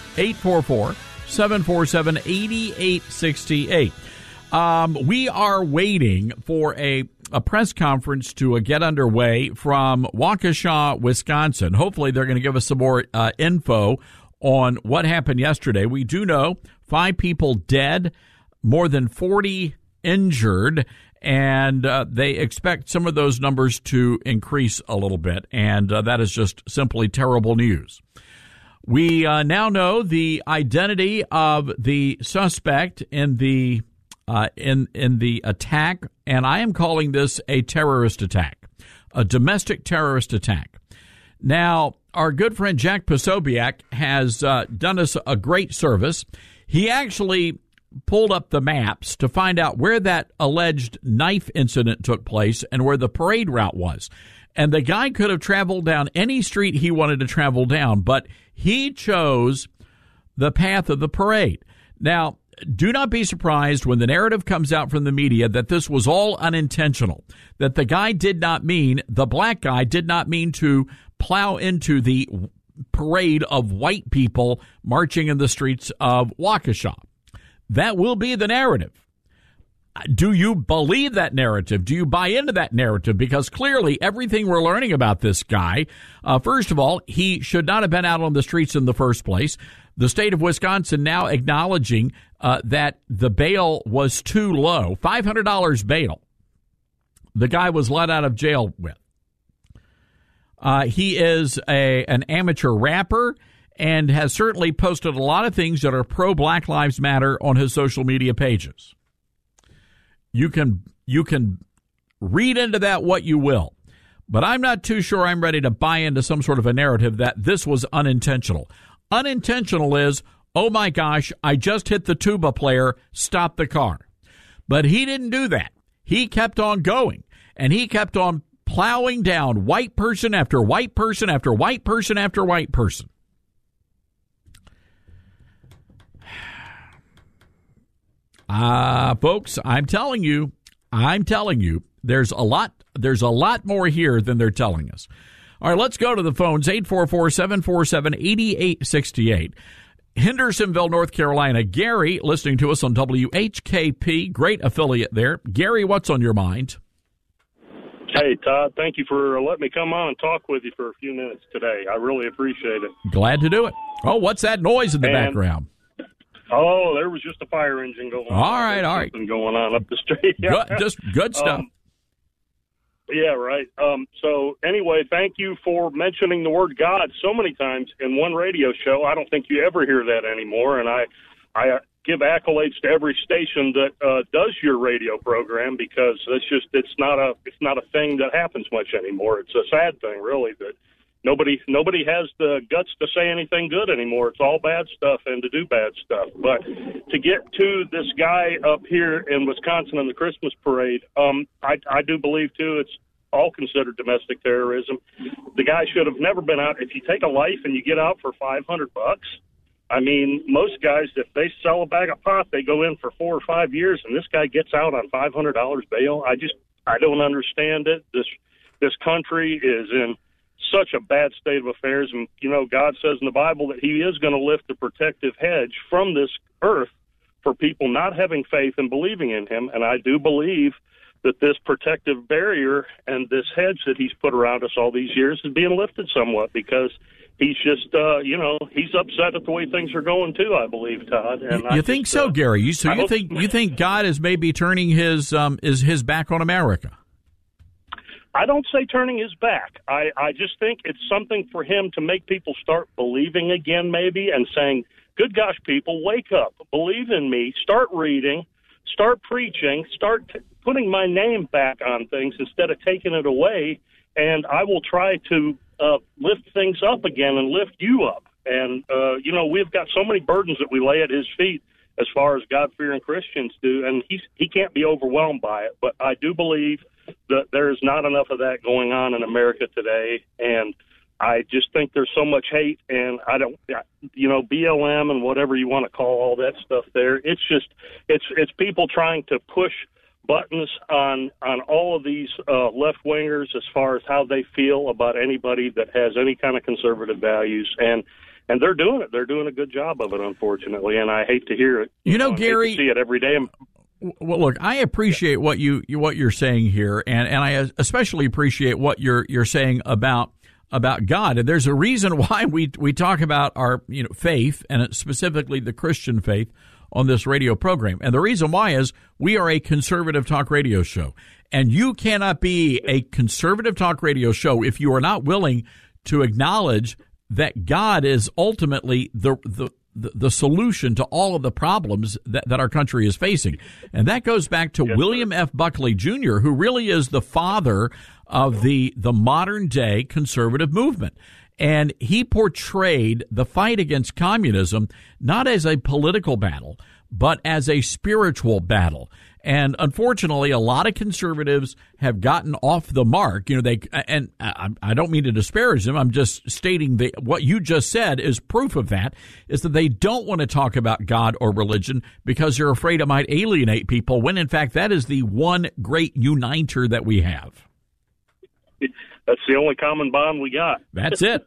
844-747-8868. We are waiting for a press conference to get underway from Waukesha, Wisconsin. Hopefully they're going to give us some more info on what happened yesterday. We do know 5 people dead, more than 40 injured, and they expect some of those numbers to increase a little bit, and that is just simply terrible news. We now know the identity of the suspect in the attack, and I am calling this a terrorist attack, a domestic terrorist attack. Now, our good friend Jack Posobiec has done us a great service. He actually pulled up the maps to find out where that alleged knife incident took place and where the parade route was. And the guy could have traveled down any street he wanted to travel down, but he chose the path of the parade. Now, do not be surprised when the narrative comes out from the media that this was all unintentional, that the black guy did not mean to plow into the parade of white people marching in the streets of Waukesha. That will be the narrative. Do you believe that narrative? Do you buy into that narrative? Because clearly everything we're learning about this guy, first of all, he should not have been out on the streets in the first place. The state of Wisconsin now acknowledging that the bail was too low, $500 bail. The guy was let out of jail with. He is an amateur rapper and has certainly posted a lot of things that are pro-Black Lives Matter on his social media pages. You can read into that what you will, but I'm not too sure I'm ready to buy into some sort of a narrative that this was unintentional. Unintentional is, oh my gosh, I just hit the tuba player, stop the car. But he didn't do that. He kept on going, and he kept on plowing down white person after white person after white person after white person. Folks, I'm telling you, there's a lot more here than they're telling us. All right, let's go to the phones, 844-747-8868. Hendersonville, North Carolina. Gary, listening to us on WHKP, great affiliate there. Gary, what's on your mind? Hey, Todd, thank you for letting me come on and talk with you for a few minutes today. I really appreciate it. Glad to do it. Oh, what's that noise in the background? Oh, there was just a fire engine going on. All right. Something going on up the street. Just good stuff. Yeah, right. So anyway, thank you for mentioning the word God so many times in one radio show. I don't think you ever hear that anymore, and I give accolades to every station that does your radio program, because it's not a thing that happens much anymore. It's a sad thing, really, that nobody has the guts to say anything good anymore. It's all bad stuff and to do bad stuff. But to get to this guy up here in Wisconsin in the Christmas parade, I do believe too all considered domestic terrorism. The guy should have never been out. If you take a life and you get out for $500, I mean, most guys, if they sell a bag of pot, they go in for 4 or 5 years, and this guy gets out on $500 bail. I don't understand it. This country is in such a bad state of affairs, and God says in the Bible that He is going to lift the protective hedge from this earth for people not having faith and believing in Him. And I do believe that this protective barrier and this hedge that He's put around us all these years is being lifted somewhat, because He's just, he's upset at the way things are going too, I believe, Todd. And you think so, Gary? You think God is maybe turning his back on America? I don't say turning his back. I just think it's something for Him to make people start believing again, maybe, and saying, good gosh, people, wake up, believe in me, start reading, start preaching, start putting my name back on things instead of taking it away, and I will try to lift things up again and lift you up. And, we've got so many burdens that we lay at His feet as far as God-fearing Christians do, and he can't be overwhelmed by it. But I do believe that there is not enough of that going on in America today, and I just think there's so much hate, and I don't, BLM and whatever you want to call all that stuff there, it's just, it's people trying to push buttons on all of these left-wingers as far as how they feel about anybody that has any kind of conservative values, and they're doing it. They're doing a good job of it, unfortunately, and I hate to hear it. Gary, I hate to see it every day. Well, look, I appreciate what you're saying here, and I especially appreciate what you're saying about God. And there's a reason why we talk about our faith, and specifically the Christian faith, on this radio program. And the reason why is we are a conservative talk radio show, and you cannot be a conservative talk radio show if you are not willing to acknowledge that God is ultimately the solution to all of the problems that our country is facing. And that goes back to William F. Buckley Jr., who really is the father of the modern day conservative movement. And he portrayed the fight against communism not as a political battle, but as a spiritual battle. And unfortunately, a lot of conservatives have gotten off the mark. I don't mean to disparage them. I'm just stating that what you just said is proof of that, is that they don't want to talk about God or religion because they're afraid it might alienate people, when in fact that is the one great uniter that we have. That's the only common bond we got. That's it.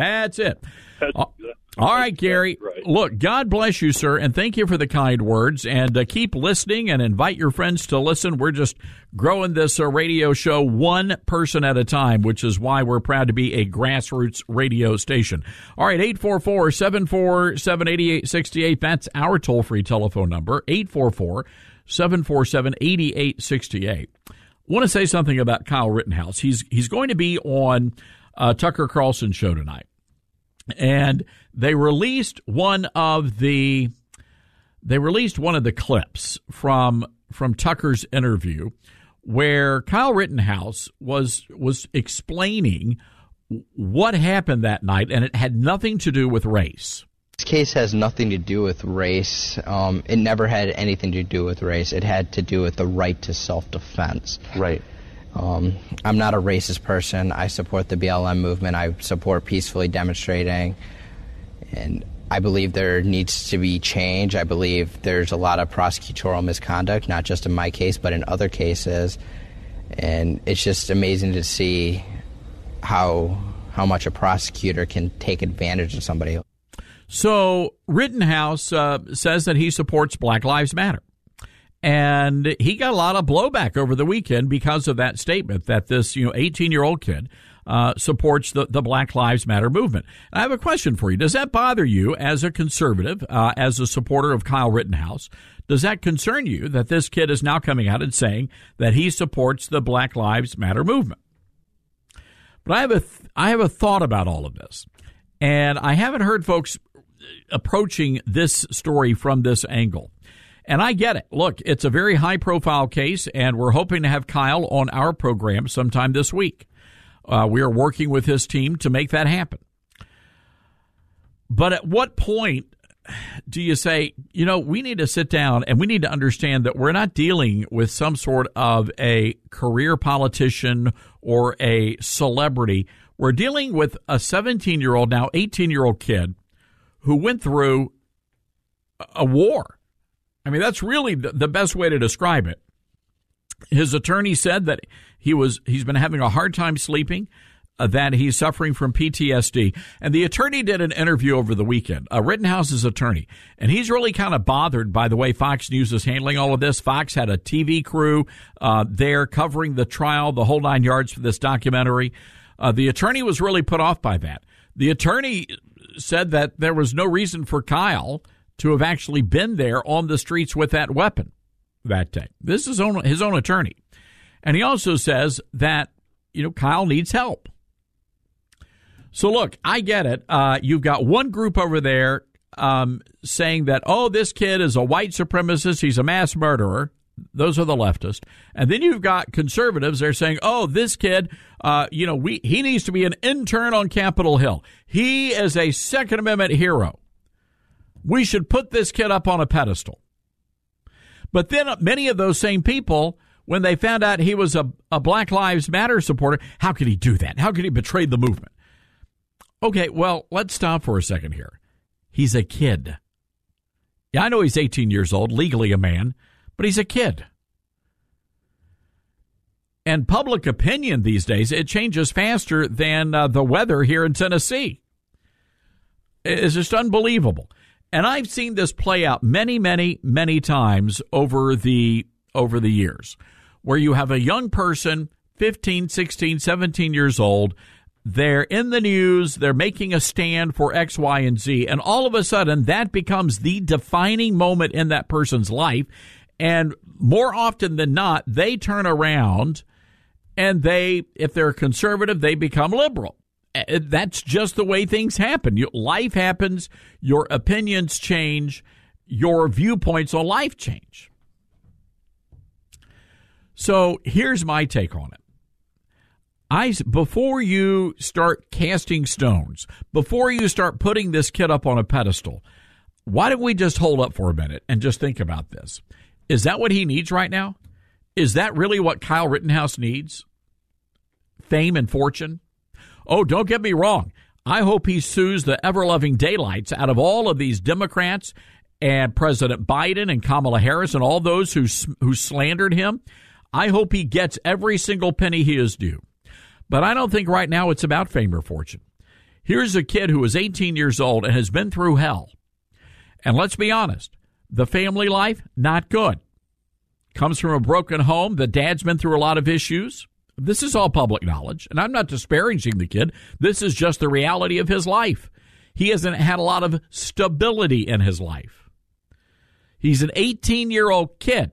All right, Gary. Right. Look, God bless you, sir, and thank you for the kind words. And keep listening and invite your friends to listen. We're just growing this radio show one person at a time, which is why we're proud to be a grassroots radio station. All right, 844-747-8868. That's our toll-free telephone number, 844-747-8868. I want to say something about Kyle Rittenhouse. He's going to be on Tucker Carlson's show tonight, and they released one of the clips from Tucker's interview, where Kyle Rittenhouse was explaining what happened that night, and it had nothing to do with race. This case has nothing to do with race. It never had anything to do with race. It had to do with the right to self-defense. Right. I'm not a racist person. I support the BLM movement. I support peacefully demonstrating. And I believe there needs to be change. I believe there's a lot of prosecutorial misconduct, not just in my case, but in other cases. And it's just amazing to see how much a prosecutor can take advantage of somebody. So Rittenhouse says that he supports Black Lives Matter. And he got a lot of blowback over the weekend because of that statement that this 18-year-old kid supports the Black Lives Matter movement. And I have a question for you. Does that bother you as a conservative, as a supporter of Kyle Rittenhouse? Does that concern you that this kid is now coming out and saying that he supports the Black Lives Matter movement? But I have a thought about all of this. And I haven't heard folks approaching this story from this angle. And I get it. Look, it's a very high-profile case, and we're hoping to have Kyle on our program sometime this week. We are working with his team to make that happen. But at what point do you say, we need to sit down and we need to understand that we're not dealing with some sort of a career politician or a celebrity. We're dealing with a 17-year-old, now 18-year-old kid who went through a war. I mean, that's really the best way to describe it. His attorney said that he's been having a hard time sleeping, that he's suffering from PTSD. And the attorney did an interview over the weekend, Rittenhouse's attorney, and he's really kind of bothered by the way Fox News is handling all of this. Fox had a TV crew there covering the trial, the whole 9 yards for this documentary. The attorney was really put off by that. The attorney said that there was no reason for Kyle to have actually been there on the streets with that weapon that day. This is his own attorney. And he also says that, Kyle needs help. So, look, I get it. You've got one group over there saying that, this kid is a white supremacist. He's a mass murderer. Those are the leftists. And then you've got conservatives. They're saying, this kid, he needs to be an intern on Capitol Hill. He is a Second Amendment hero. We should put this kid up on a pedestal. But then many of those same people, when they found out he was a Black Lives Matter supporter, how could he do that? How could he betray the movement? Okay, well, let's stop for a second here. He's a kid. Yeah, I know he's 18 years old, legally a man, but he's a kid. And public opinion these days, it changes faster than the weather here in Tennessee. It's just unbelievable. And I've seen this play out many, many, many times over the years, where you have a young person, 15, 16, 17 years old. They're in the news. They're making a stand for X, Y, and Z. And all of a sudden, that becomes the defining moment in that person's life. And more often than not, they turn around and if they're conservative, they become liberal. That's just the way things happen. Life happens. Your opinions change. Your viewpoints on life change. So here's my take on it. Before you start casting stones, before you start putting this kid up on a pedestal, why don't we just hold up for a minute and just think about this? Is that what he needs right now? Is that really what Kyle Rittenhouse needs? Fame and fortune? Oh, don't get me wrong. I hope he sues the ever-loving daylights out of all of these Democrats and President Biden and Kamala Harris and all those who slandered him. I hope he gets every single penny he is due. But I don't think right now it's about fame or fortune. Here's a kid who is 18 years old and has been through hell. And let's be honest, the family life, not good. Comes from a broken home. The dad's been through a lot of issues. This is all public knowledge, and I'm not disparaging the kid. This is just the reality of his life. He hasn't had a lot of stability in his life. He's an 18-year-old kid.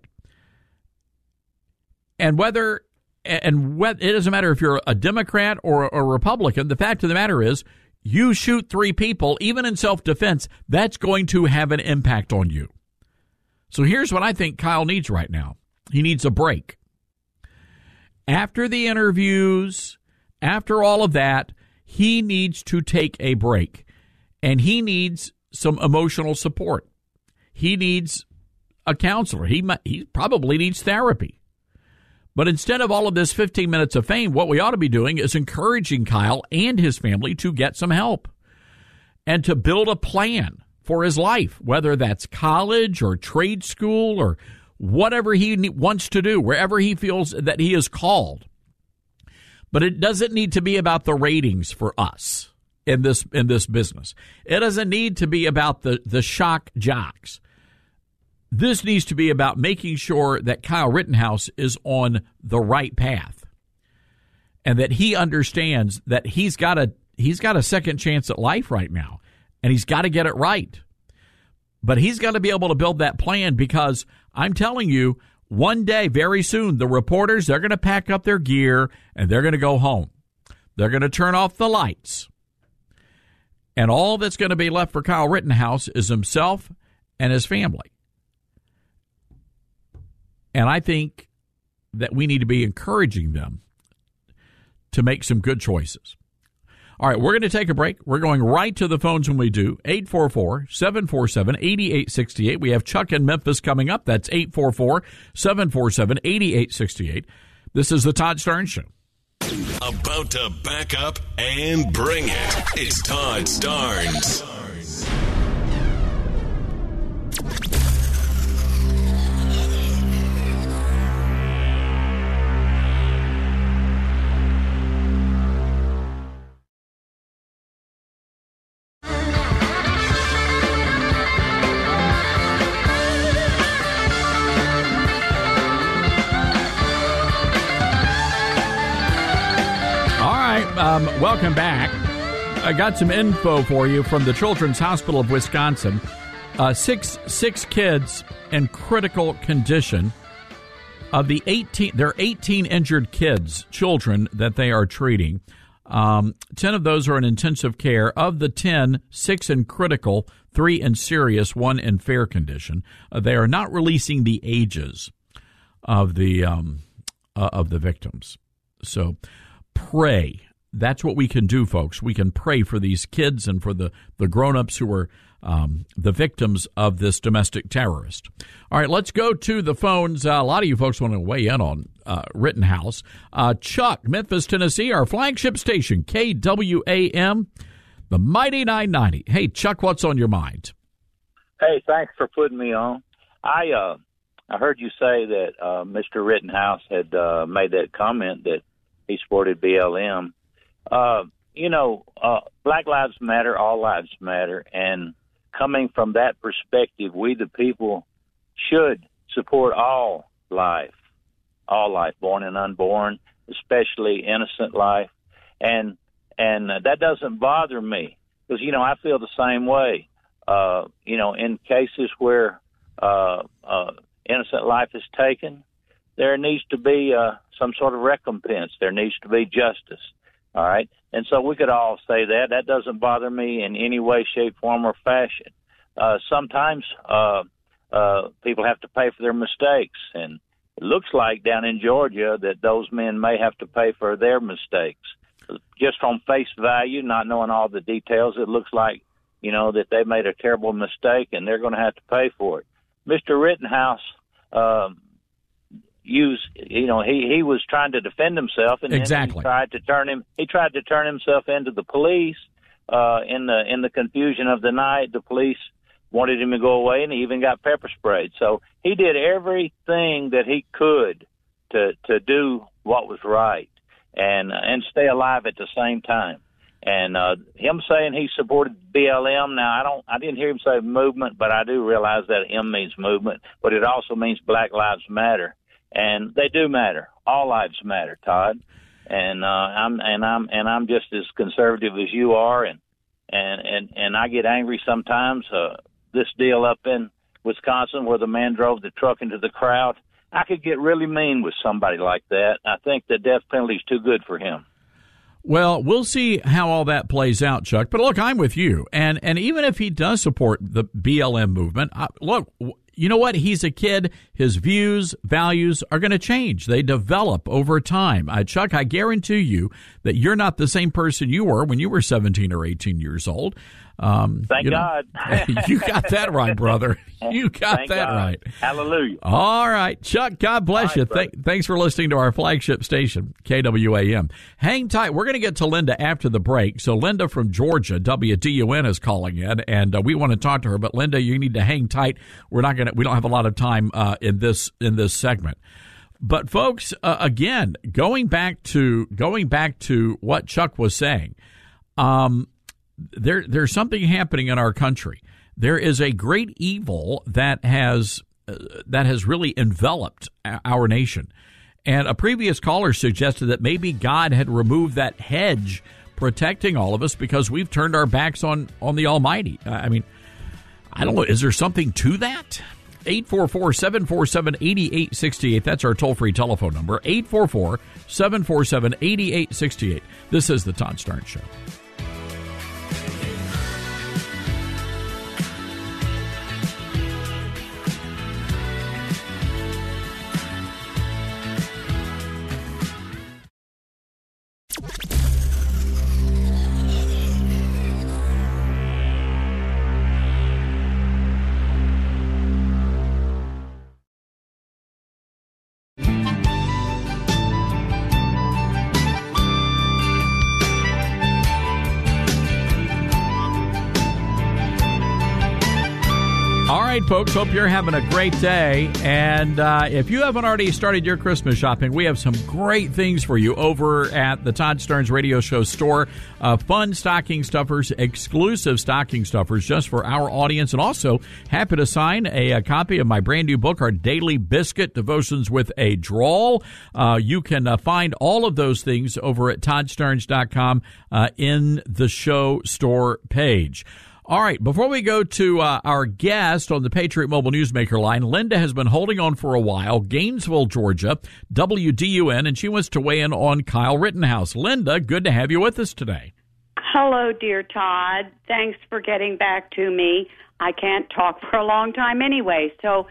And it doesn't matter if you're a Democrat or a Republican, the fact of the matter is, you shoot 3 people, even in self-defense, that's going to have an impact on you. So here's what I think Kyle needs right now. He needs a break. After the interviews, after all of that, he needs to take a break. And he needs some emotional support. He needs a counselor. He probably needs therapy. But instead of all of this 15 minutes of fame, what we ought to be doing is encouraging Kyle and his family to get some help and to build a plan for his life, whether that's college or trade school or whatever he wants to do, wherever he feels that he is called. But it doesn't need to be about the ratings for us in this business. It doesn't need to be about the shock jocks. This needs to be about making sure that Kyle Rittenhouse is on the right path and that he understands that he's got a second chance at life right now, and he's got to get it right. But he's got to be able to build that plan, because I'm telling you, one day, very soon, the reporters, they're going to pack up their gear and they're going to go home. They're going to turn off the lights. And all that's going to be left for Kyle Rittenhouse is himself and his family. And I think that we need to be encouraging them to make some good choices. All right, we're going to take a break. We're going right to the phones when we do. 844-747-8868. We have Chuck in Memphis coming up. That's 844-747-8868. This is the Todd Starnes Show. About to back up and bring it. It's Todd Starnes. Welcome back. I got some info for you from the Children's Hospital of Wisconsin. Six kids in critical condition. Of the 18, there are 18 injured children that they are treating. 10 of those are in intensive care. Of the 10, 6 in critical, 3 in serious, 1 in fair condition. They are not releasing the ages of the victims. So pray. That's what we can do, folks. We can pray for these kids and for the grown-ups who are the victims of this domestic terrorist. All right, let's go to the phones. A lot of you folks want to weigh in on Rittenhouse. Chuck, Memphis, Tennessee, our flagship station, KWAM, the Mighty 990. Hey, Chuck, what's on your mind? Hey, thanks for putting me on. I heard you say that Mr. Rittenhouse had made that comment that he supported BLM. Black Lives Matter, all lives matter, and coming from that perspective, we the people should support all life, born and unborn, especially innocent life, and that doesn't bother me because I feel the same way. In cases where innocent life is taken, there needs to be some sort of recompense. There needs to be justice. All right. And so we could all say that. That doesn't bother me in any way, shape, form, or fashion. Sometimes people have to pay for their mistakes. And it looks like down in Georgia that those men may have to pay for their mistakes. Just from face value, not knowing all the details, it looks like, that they made a terrible mistake and they're going to have to pay for it. Mr. Rittenhouse, he was trying to defend himself, and exactly. Then he tried to turn himself into the police. In the confusion of the night, the police wanted him to go away, and he even got pepper sprayed. So he did everything that he could to do what was right and stay alive at the same time. And him saying he supported BLM, now I didn't hear him say movement, but I do realize that M means movement, but it also means Black Lives Matter. And they do matter. All lives matter, Todd. And I'm just as conservative as you are, and I get angry sometimes. This deal up in Wisconsin where the man drove the truck into the crowd, I could get really mean with somebody like that. I think the death penalty is too good for him. Well, we'll see how all that plays out, Chuck. But look, I'm with you. And even if he does support the BLM movement, look, you know what? He's a kid. His views, values are going to change. They develop over time. Chuck, I guarantee you that you're not the same person you were when you were 17 or 18 years old. Thank God. You got that right, brother. You got that right. Hallelujah. All right, Chuck, God bless you. Thanks for listening to our flagship station, KWAM. Hang tight. We're going to get to Linda after the break. So Linda from Georgia, WDUN, is calling in, and we want to talk to her. But Linda, you need to hang tight. We don't have a lot of time in this segment. But folks, again, going back to what Chuck was saying, there's something happening in our country. There is a great evil that has really enveloped our nation. And a previous caller suggested that maybe God had removed that hedge protecting all of us because we've turned our backs on the Almighty. I mean, I don't know. Is there something to that? 844-747-8868. That's our toll-free telephone number, 844-747-8868. This is the Todd Starnes Show. right, folks, hope you're having a great day. And if you haven't already started your Christmas shopping, we have some great things for you over at the Todd Starnes Radio Show store. Fun stocking stuffers, exclusive stocking stuffers just for our audience. And also, happy to sign a copy of my brand new book, our Daily Biscuit Devotions with a Drawl. You can find all of those things over at ToddStarnes.com in the show store page. All right, before we go to our guest on the Patriot Mobile Newsmaker line, Linda has been holding on for a while, Gainesville, Georgia, WDUN, and she wants to weigh in on Kyle Rittenhouse. Linda, good to have you with us today. Hello, dear Todd. Thanks for getting back to me. I can't talk for a long time anyway, so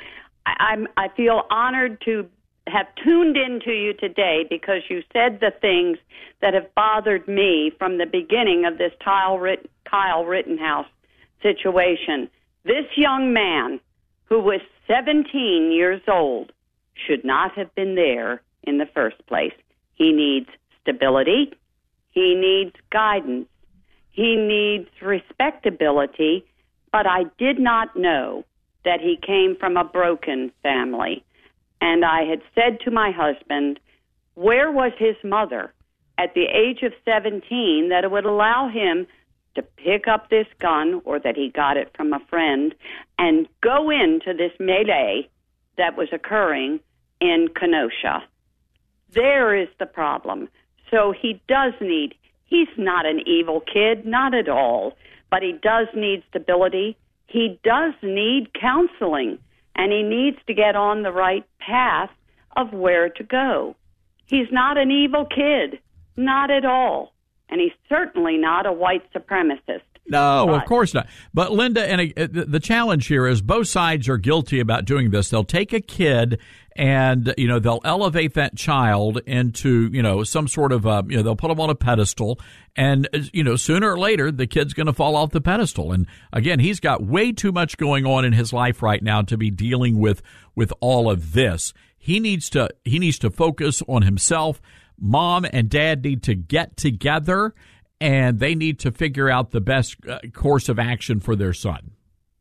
I feel honored to have tuned into you today because you said the things that have bothered me from the beginning of this Kyle Rittenhouse situation. This young man, who was 17 years old, should not have been there in the first place. He needs stability. He needs guidance. He needs respectability. But I did not know that he came from a broken family. And I had said to my husband, where was his mother at the age of 17 that it would allow him to pick up this gun, or that he got it from a friend, and go into this melee that was occurring in Kenosha? There is the problem. So he does need, he's not an evil kid, not at all, but he does need stability. He does need counseling, and he needs to get on the right path of where to go. He's not an evil kid, not at all. And he's certainly not a white supremacist. No, of course not. But Linda, and the challenge here is both sides are guilty about doing this. They'll take a kid and, they'll elevate that child into, some sort of, they'll put him on a pedestal. And, sooner or later, the kid's going to fall off the pedestal. And again, he's got way too much going on in his life right now to be dealing with all of this. He needs to focus on himself. Mom and dad need to get together, and they need to figure out the best course of action for their son.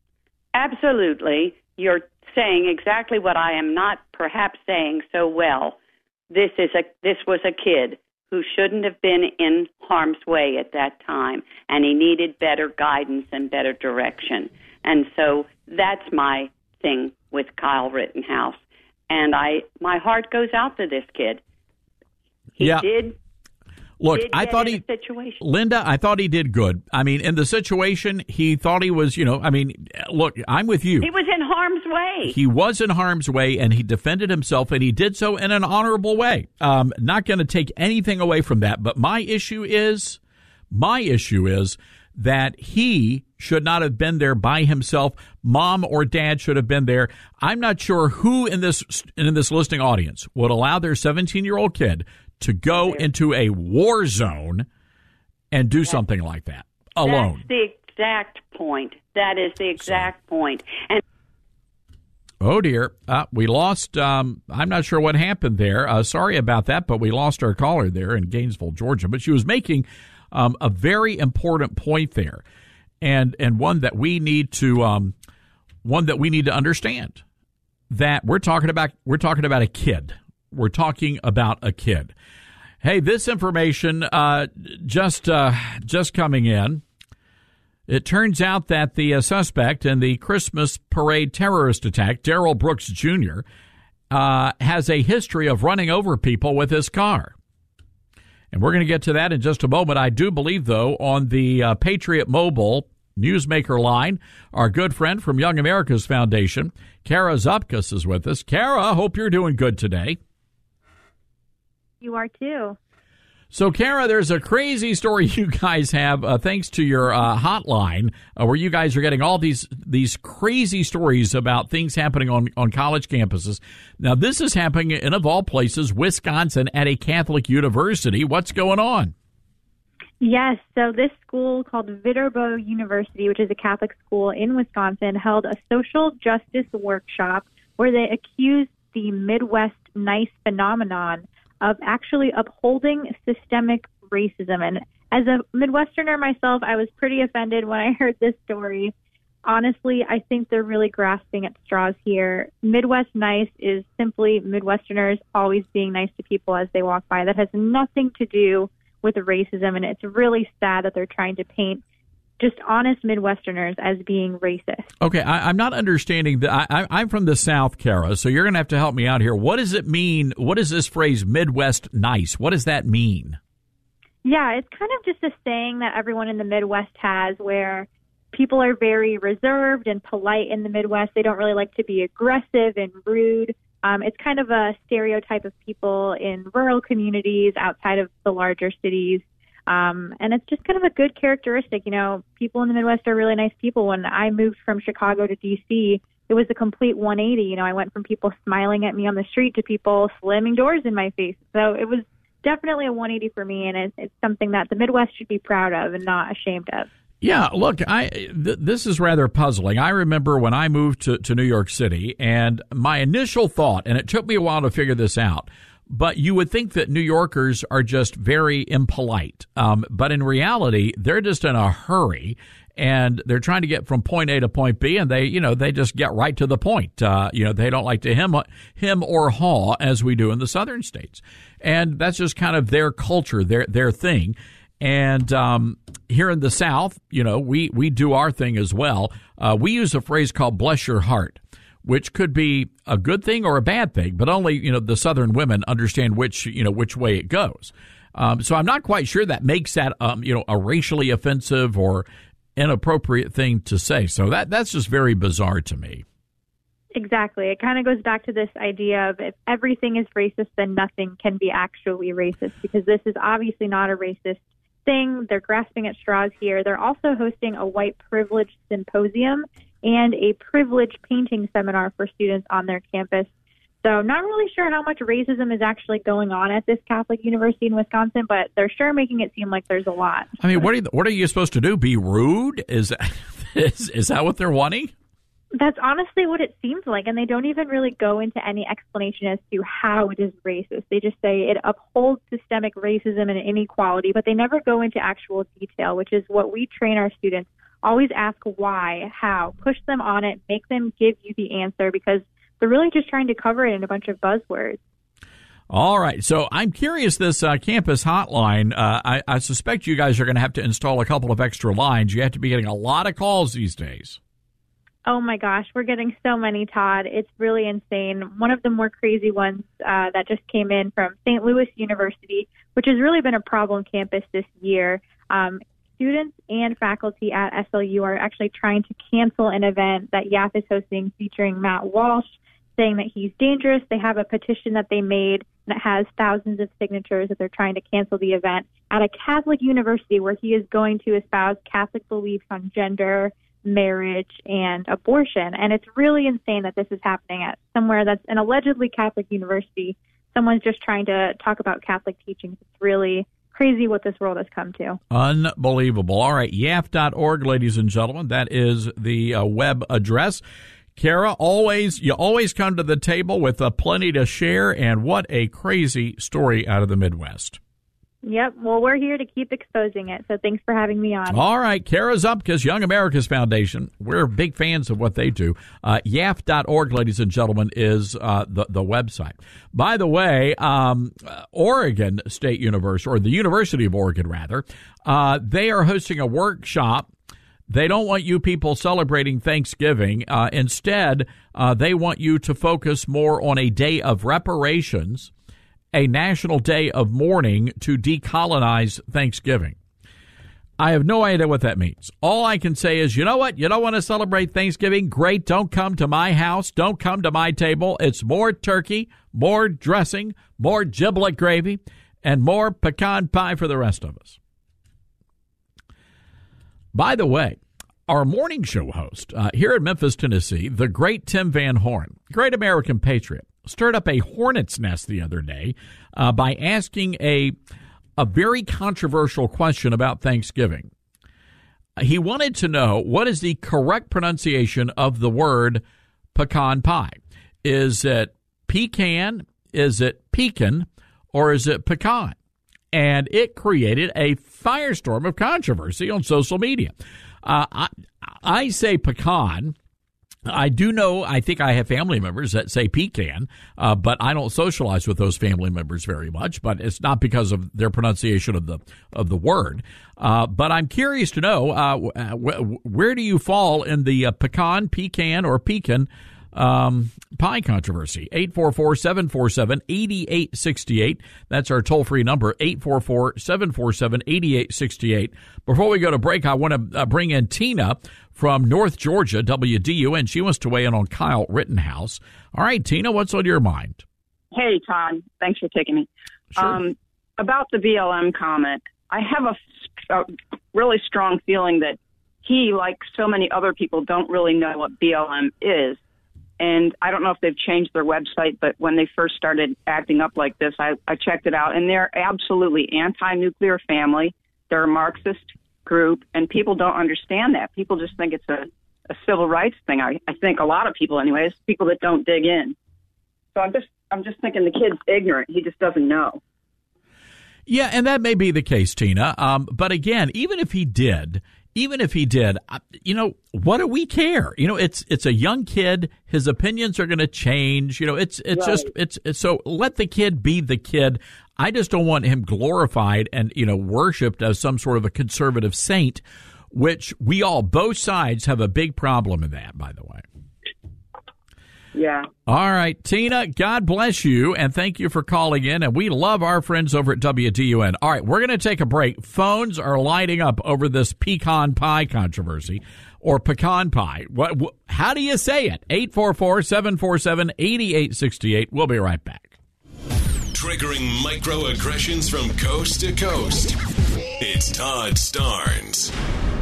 Absolutely. You're saying exactly what I am not perhaps saying so well. This was a kid who shouldn't have been in harm's way at that time, and he needed better guidance and better direction. And so that's my thing with Kyle Rittenhouse. And my heart goes out to this kid. He did. Look, I thought Linda, I thought he did good. I mean, in the situation, he thought he was, look, I'm with you. He was in harm's way. He was in harm's way, and he defended himself, and he did so in an honorable way. Not going to take anything away from that. But my issue is that he should not have been there by himself. Mom or dad should have been there. I'm not sure who in this listening audience would allow their 17-year-old kid to go into a war zone and do something like that alone. That's the exact point. That is the exact point. And oh, dear. We lost. I'm not sure what happened there. Sorry about that, but we lost our caller there in Gainesville, Georgia. But she was making a very important point there, and one that we need to understand. That we're talking about a kid. We're talking about a kid. Hey, this information just coming in. It turns out that the suspect in the Christmas parade terrorist attack, Darrell Brooks Jr., has a history of running over people with his car. And we're going to get to that in just a moment. I do believe, though, on the Patriot Mobile Newsmaker line, our good friend from Young America's Foundation, Kara Zupkus, is with us. Kara, hope you're doing good today. You are too. So, Kara, there's a crazy story you guys have, thanks to your hotline, where you guys are getting all these crazy stories about things happening on college campuses. Now, this is happening in, of all places, Wisconsin, at a Catholic university. What's going on? Yes, so this school called Viterbo University, which is a Catholic school in Wisconsin, held a social justice workshop where they accused the Midwest Nice phenomenon of actually upholding systemic racism. And as a Midwesterner myself, I was pretty offended when I heard this story. honestly, I think they're really grasping at straws here. Midwest nice is simply Midwesterners always being nice to people as they walk by. That has nothing to do with racism, and it's really sad that they're trying to paint just honest Midwesterners as being racist. Okay, I'm not understanding. I'm from the South, Kara, so you're going to have to help me out here. What does it mean? What is this phrase, Midwest nice? What does that mean? Yeah, it's kind of just a saying that everyone in the Midwest has where people are very reserved and polite in the Midwest. They don't really like to be aggressive and rude. It's kind of a stereotype of people in rural communities outside of the larger cities. And it's just kind of a good characteristic. You know, people in the Midwest are really nice people. When I moved from Chicago to D.C., it was a complete 180. You know, I went from people smiling at me on the street to people slamming doors in my face. So it was definitely a 180 for me, and it's something that the Midwest should be proud of and not ashamed of. Yeah, look, this is rather puzzling. I remember when I moved to New York City, and my initial thought, and it took me a while to figure this out, but you would think that New Yorkers are just very impolite. But in reality, they're just in a hurry, and they're trying to get from point A to point B, and they just get right to the point. They don't like to hem or haw as we do in the southern states. And that's just kind of their culture, their thing. And here in the South, we do our thing as well. We use a phrase called bless your heart, which could be a good thing or a bad thing, but only, the Southern women understand which way it goes. So I'm not quite sure that makes that, a racially offensive or inappropriate thing to say. So that's just very bizarre to me. Exactly. It kind of goes back to this idea of if everything is racist, then nothing can be actually racist, because this is obviously not a racist thing. They're grasping at straws here. They're also hosting a white privilege symposium and a privilege painting seminar for students on their campus. So not really sure how much racism is actually going on at this Catholic university in Wisconsin, but they're sure making it seem like there's a lot. I mean, what are you supposed to do? Be rude? Is that what they're wanting? That's honestly what it seems like, and they don't even really go into any explanation as to how it is racist. They just say it upholds systemic racism and inequality, but they never go into actual detail, which is what we train our students. Always ask why, how, push them on it, make them give you the answer, because they're really just trying to cover it in a bunch of buzzwords. All right. So I'm curious, this campus hotline, I suspect you guys are going to have to install a couple of extra lines. You have to be getting a lot of calls these days. Oh, my gosh. We're getting so many, Todd. It's really insane. One of the more crazy ones that just came in from St. Louis University, which has really been a problem campus this year. Students and faculty at SLU are actually trying to cancel an event that YAF is hosting featuring Matt Walsh, saying that he's dangerous. They have a petition that they made that has thousands of signatures that they're trying to cancel the event at a Catholic university where he is going to espouse Catholic beliefs on gender, marriage, and abortion. And it's really insane that this is happening at somewhere that's an allegedly Catholic university. Someone's just trying to talk about Catholic teachings. It's really crazy what this world has come to. Unbelievable. All right, YAF.org, ladies and gentlemen. That is the web address. Kara, you always come to the table with plenty to share, and what a crazy story out of the Midwest. Yep. Well, we're here to keep exposing it, so thanks for having me on. All right. Kara's up because Young America's Foundation, we're big fans of what they do. YAF.org, ladies and gentlemen, is the website. By the way, Oregon State University, or the University of Oregon, rather, they are hosting a workshop. They don't want you people celebrating Thanksgiving. Instead, they want you to focus more on a day of reparations, a national day of mourning to decolonize Thanksgiving. I have no idea what that means. All I can say is, you know what? You don't want to celebrate Thanksgiving? Great. Don't come to my house. Don't come to my table. It's more turkey, more dressing, more giblet gravy, and more pecan pie for the rest of us. By the way, our morning show host here in Memphis, Tennessee, the great Tim Van Horn, great American patriot, stirred up a hornet's nest the other day by asking a very controversial question about Thanksgiving. He wanted to know, what is the correct pronunciation of the word pecan pie? Is it pecan, is it pecan, or is it pecan? And it created a firestorm of controversy on social media. I say pecan. I do know, I think I have family members that say pecan, but I don't socialize with those family members very much, but it's not because of their pronunciation of the word. But I'm curious to know, where do you fall in the pecan, or pecan pie controversy? 844-747-8868. That's our toll-free number, 844-747-8868. Before we go to break, I want to bring in Tina from North Georgia, WDUN. She wants to weigh in on Kyle Rittenhouse. All right, Tina, what's on your mind? Hey, Todd. Thanks for taking me. Sure. About the BLM comment, I have a really strong feeling that he, like so many other people, don't really know what BLM is. And I don't know if they've changed their website, but when they first started acting up like this, I checked it out, and they're absolutely anti-nuclear family. They're a Marxist group, and people don't understand that. People just think it's a civil rights thing. I think a lot of people, anyways, people that don't dig in. So I'm just thinking the kid's ignorant. He just doesn't know. Yeah, and that may be the case, Tina. But again, even if he did, what do we care? It's a young kid. His opinions are going to change. It's right. So let the kid be the kid. I just don't want him glorified and, worshipped as some sort of a conservative saint, which we all, both sides, have a big problem in that, by the way. Yeah. All right, Tina, God bless you, and thank you for calling in, and we love our friends over at WDUN. All right, we're going to take a break. Phones are lighting up over this pecan pie controversy, or pecan pie. How do you say it? 844-747-8868. We'll be right back. Triggering microaggressions from coast to coast. It's Todd Starnes.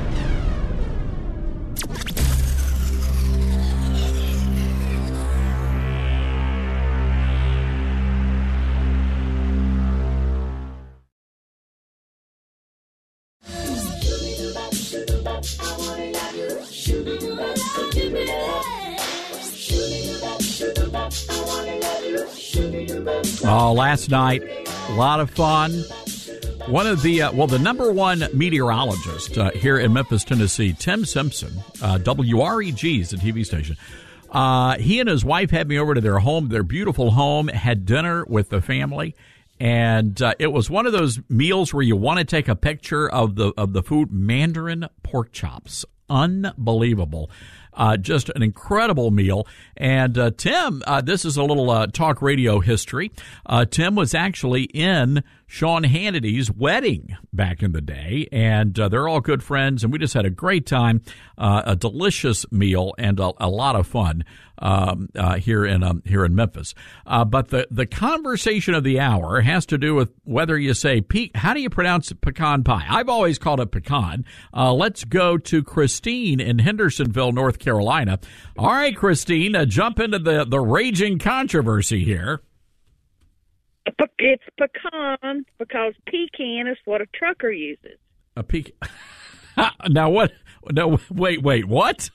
Oh, last night, a lot of fun. One of the number one meteorologist here in Memphis, Tennessee, Tim Simpson, WREG is the TV station. He and his wife had me over to their home, their beautiful home, had dinner with the family. And it was one of those meals where you want to take a picture of the food. Mandarin pork chops. Unbelievable. Just an incredible meal. And Tim, this is a little talk radio history. Tim was actually in Sean Hannity's wedding back in the day, and they're all good friends, and we just had a great time, a delicious meal, and a lot of fun here in Memphis. But the conversation of the hour has to do with whether you say how do you pronounce pecan pie? I've always called it pecan. Let's go to Christine in Hendersonville, North Carolina. All right, Christine, jump into the raging controversy here. It's pecan because pecan is what a trucker uses. A pecan. Now what? No, wait, what?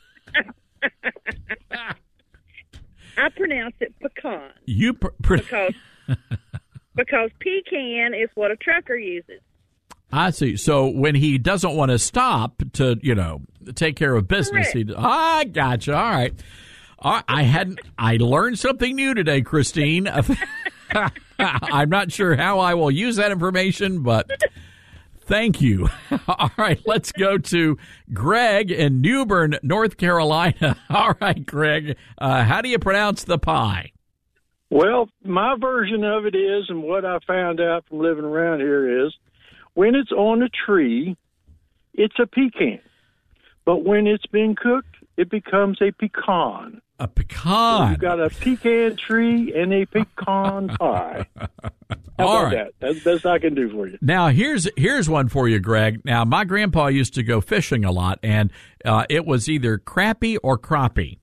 I pronounce it pecan. You because pecan is what a trucker uses. I see. So when he doesn't want to stop to, take care of business, I gotcha. All right. I learned something new today, Christine. I'm not sure how I will use that information, but thank you. All right, let's go to Greg in New Bern, North Carolina. All right, Greg, how do you pronounce the pie? Well, my version of it is, and what I found out from living around here is, when it's on a tree, it's a pecan. But when it's been cooked, it becomes a pecan. A pecan. So you've got a pecan tree and a pecan pie. How about that? That's the best I can do for you. Now, here's one for you, Greg. Now, my grandpa used to go fishing a lot, and it was either crappie or crappie.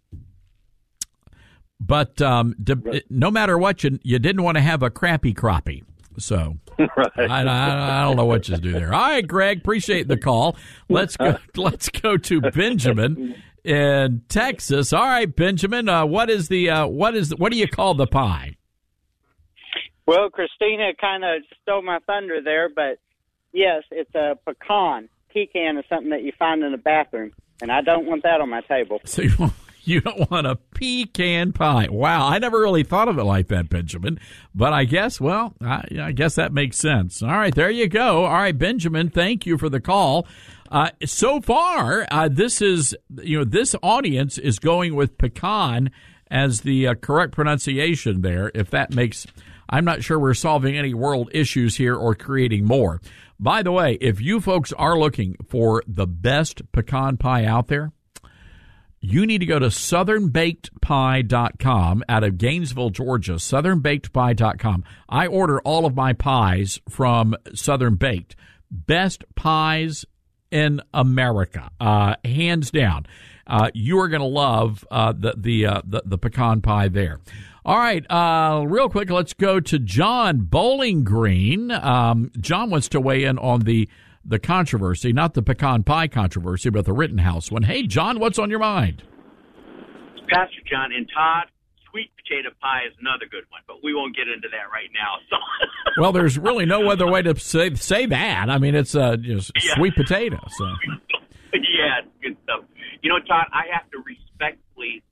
But no matter what, you didn't want to have a crappie. So right. I don't know what you do there. All right, Greg, appreciate the call. Let's go to Benjamin in Texas. All right, Benjamin, what do you call the pie? Well, Christina kind of stole my thunder there, but yes, it's a pecan. Pecan is something that you find in the bathroom. and I don't want that on my table. So you don't want a pecan pie. Wow, I never really thought of it like that, Benjamin. But I guess, I guess that makes sense. All right, there you go. All right, Benjamin, thank you for the call. So far, this audience is going with pecan as the correct pronunciation there. If that makes, I'm not sure we're solving any world issues here or creating more. By the way, if you folks are looking for the best pecan pie out there, you need to go to southernbakedpie.com out of Gainesville, Georgia, southernbakedpie.com. I order all of my pies from Southern Baked. Best pies in America, hands down. You are going to love the pecan pie there. All right, real quick, let's go to John Bowling Green. John wants to weigh in on the controversy, not the pecan pie controversy, but the Rittenhouse one. Hey, John, what's on your mind? Pastor John and Todd, sweet potato pie is another good one, but we won't get into that right now. So. Well, there's really no other way to say that. I mean, it's sweet potato. So. Yeah, it's good stuff. You know, Todd, I have to respectfully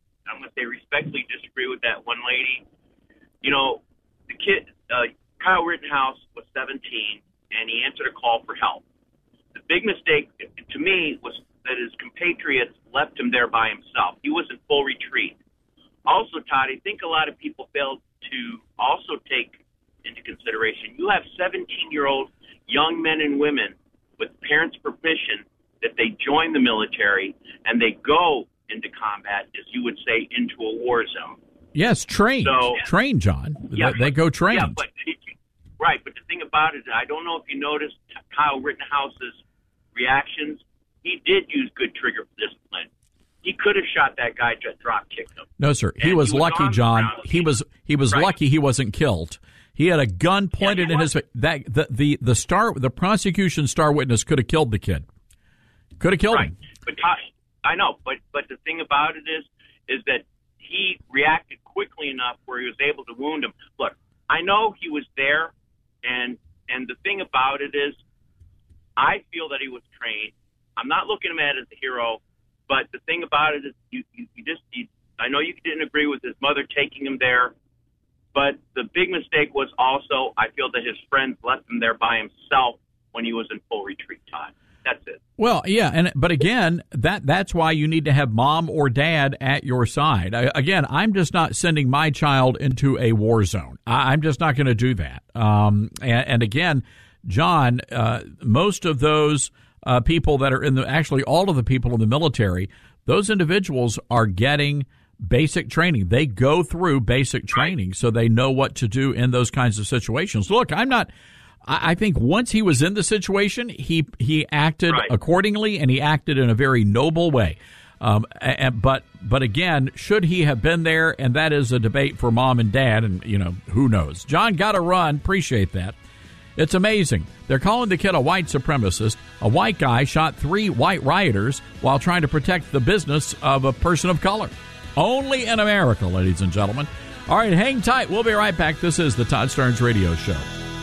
disagree with that one lady. You know, the kid, Kyle Rittenhouse was 17, and he answered a call for help. The big mistake, to me, was that his compatriots left him there by himself. He was in full retreat. Also, Todd, I think a lot of people failed to also take into consideration, you have 17-year-old young men and women with parents' permission that they join the military and they go into combat, as you would say, into a war zone. Yes, trained, John. Yeah, they go trained. Yeah, but the thing about it, I don't know if you noticed Kyle Rittenhouse's reactions. He did use good trigger discipline. He could have shot that guy, just drop kicked him. No, sir. He was lucky, John. He was lucky he wasn't killed. He had a gun pointed in his face. The prosecution star witness could have killed the kid. Could have killed him. But I know, but the thing about it is that he reacted quickly enough where he was able to wound him. Look, I know he was there, and the thing about it is, I feel that he was trained. I'm not looking at him as a hero, but the thing about it is, I know you didn't agree with his mother taking him there, but the big mistake was also, I feel that his friends left him there by himself when he was in full retreat time. That's it. Well, yeah, but again, that's why you need to have mom or dad at your side. Again, I'm just not sending my child into a war zone. I'm just not going to do that. And again, John, most of those people that are actually all of the people in the military, those individuals are getting basic training. They go through basic training so they know what to do in those kinds of situations. Look, I think once he was in the situation, he acted accordingly, and he acted in a very noble way. But again, should he have been there? And that is a debate for mom and dad, and who knows. John, got to run. Appreciate that. It's amazing. They're calling the kid a white supremacist. A white guy shot 3 white rioters while trying to protect the business of a person of color. Only in America, ladies and gentlemen. All right, hang tight. We'll be right back. This is the Todd Starnes Radio Show.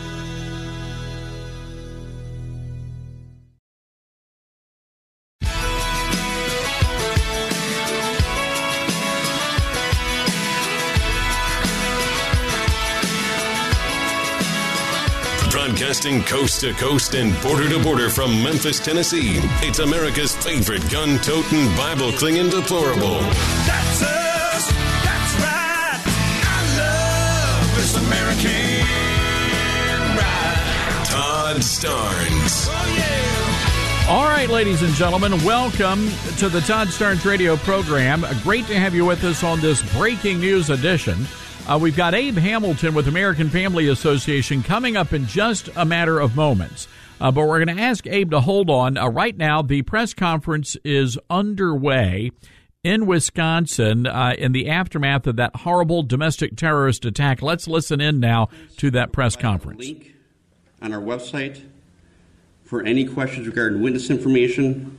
Broadcasting coast to coast and border to border from Memphis, Tennessee. It's America's favorite gun-toting, Bible-clinging deplorable. That's us. That's right. I love this American ride. Todd Starnes. Oh, yeah. All right, ladies and gentlemen, welcome to the Todd Starnes Radio program. Great to have you with us on this breaking news edition. We've got Abe Hamilton with American Family Association coming up in just a matter of moments. But we're going to ask Abe to hold on. Right now, the press conference is underway in Wisconsin in the aftermath of that horrible domestic terrorist attack. Let's listen in now to that press conference. Link on our website for any questions regarding witness information.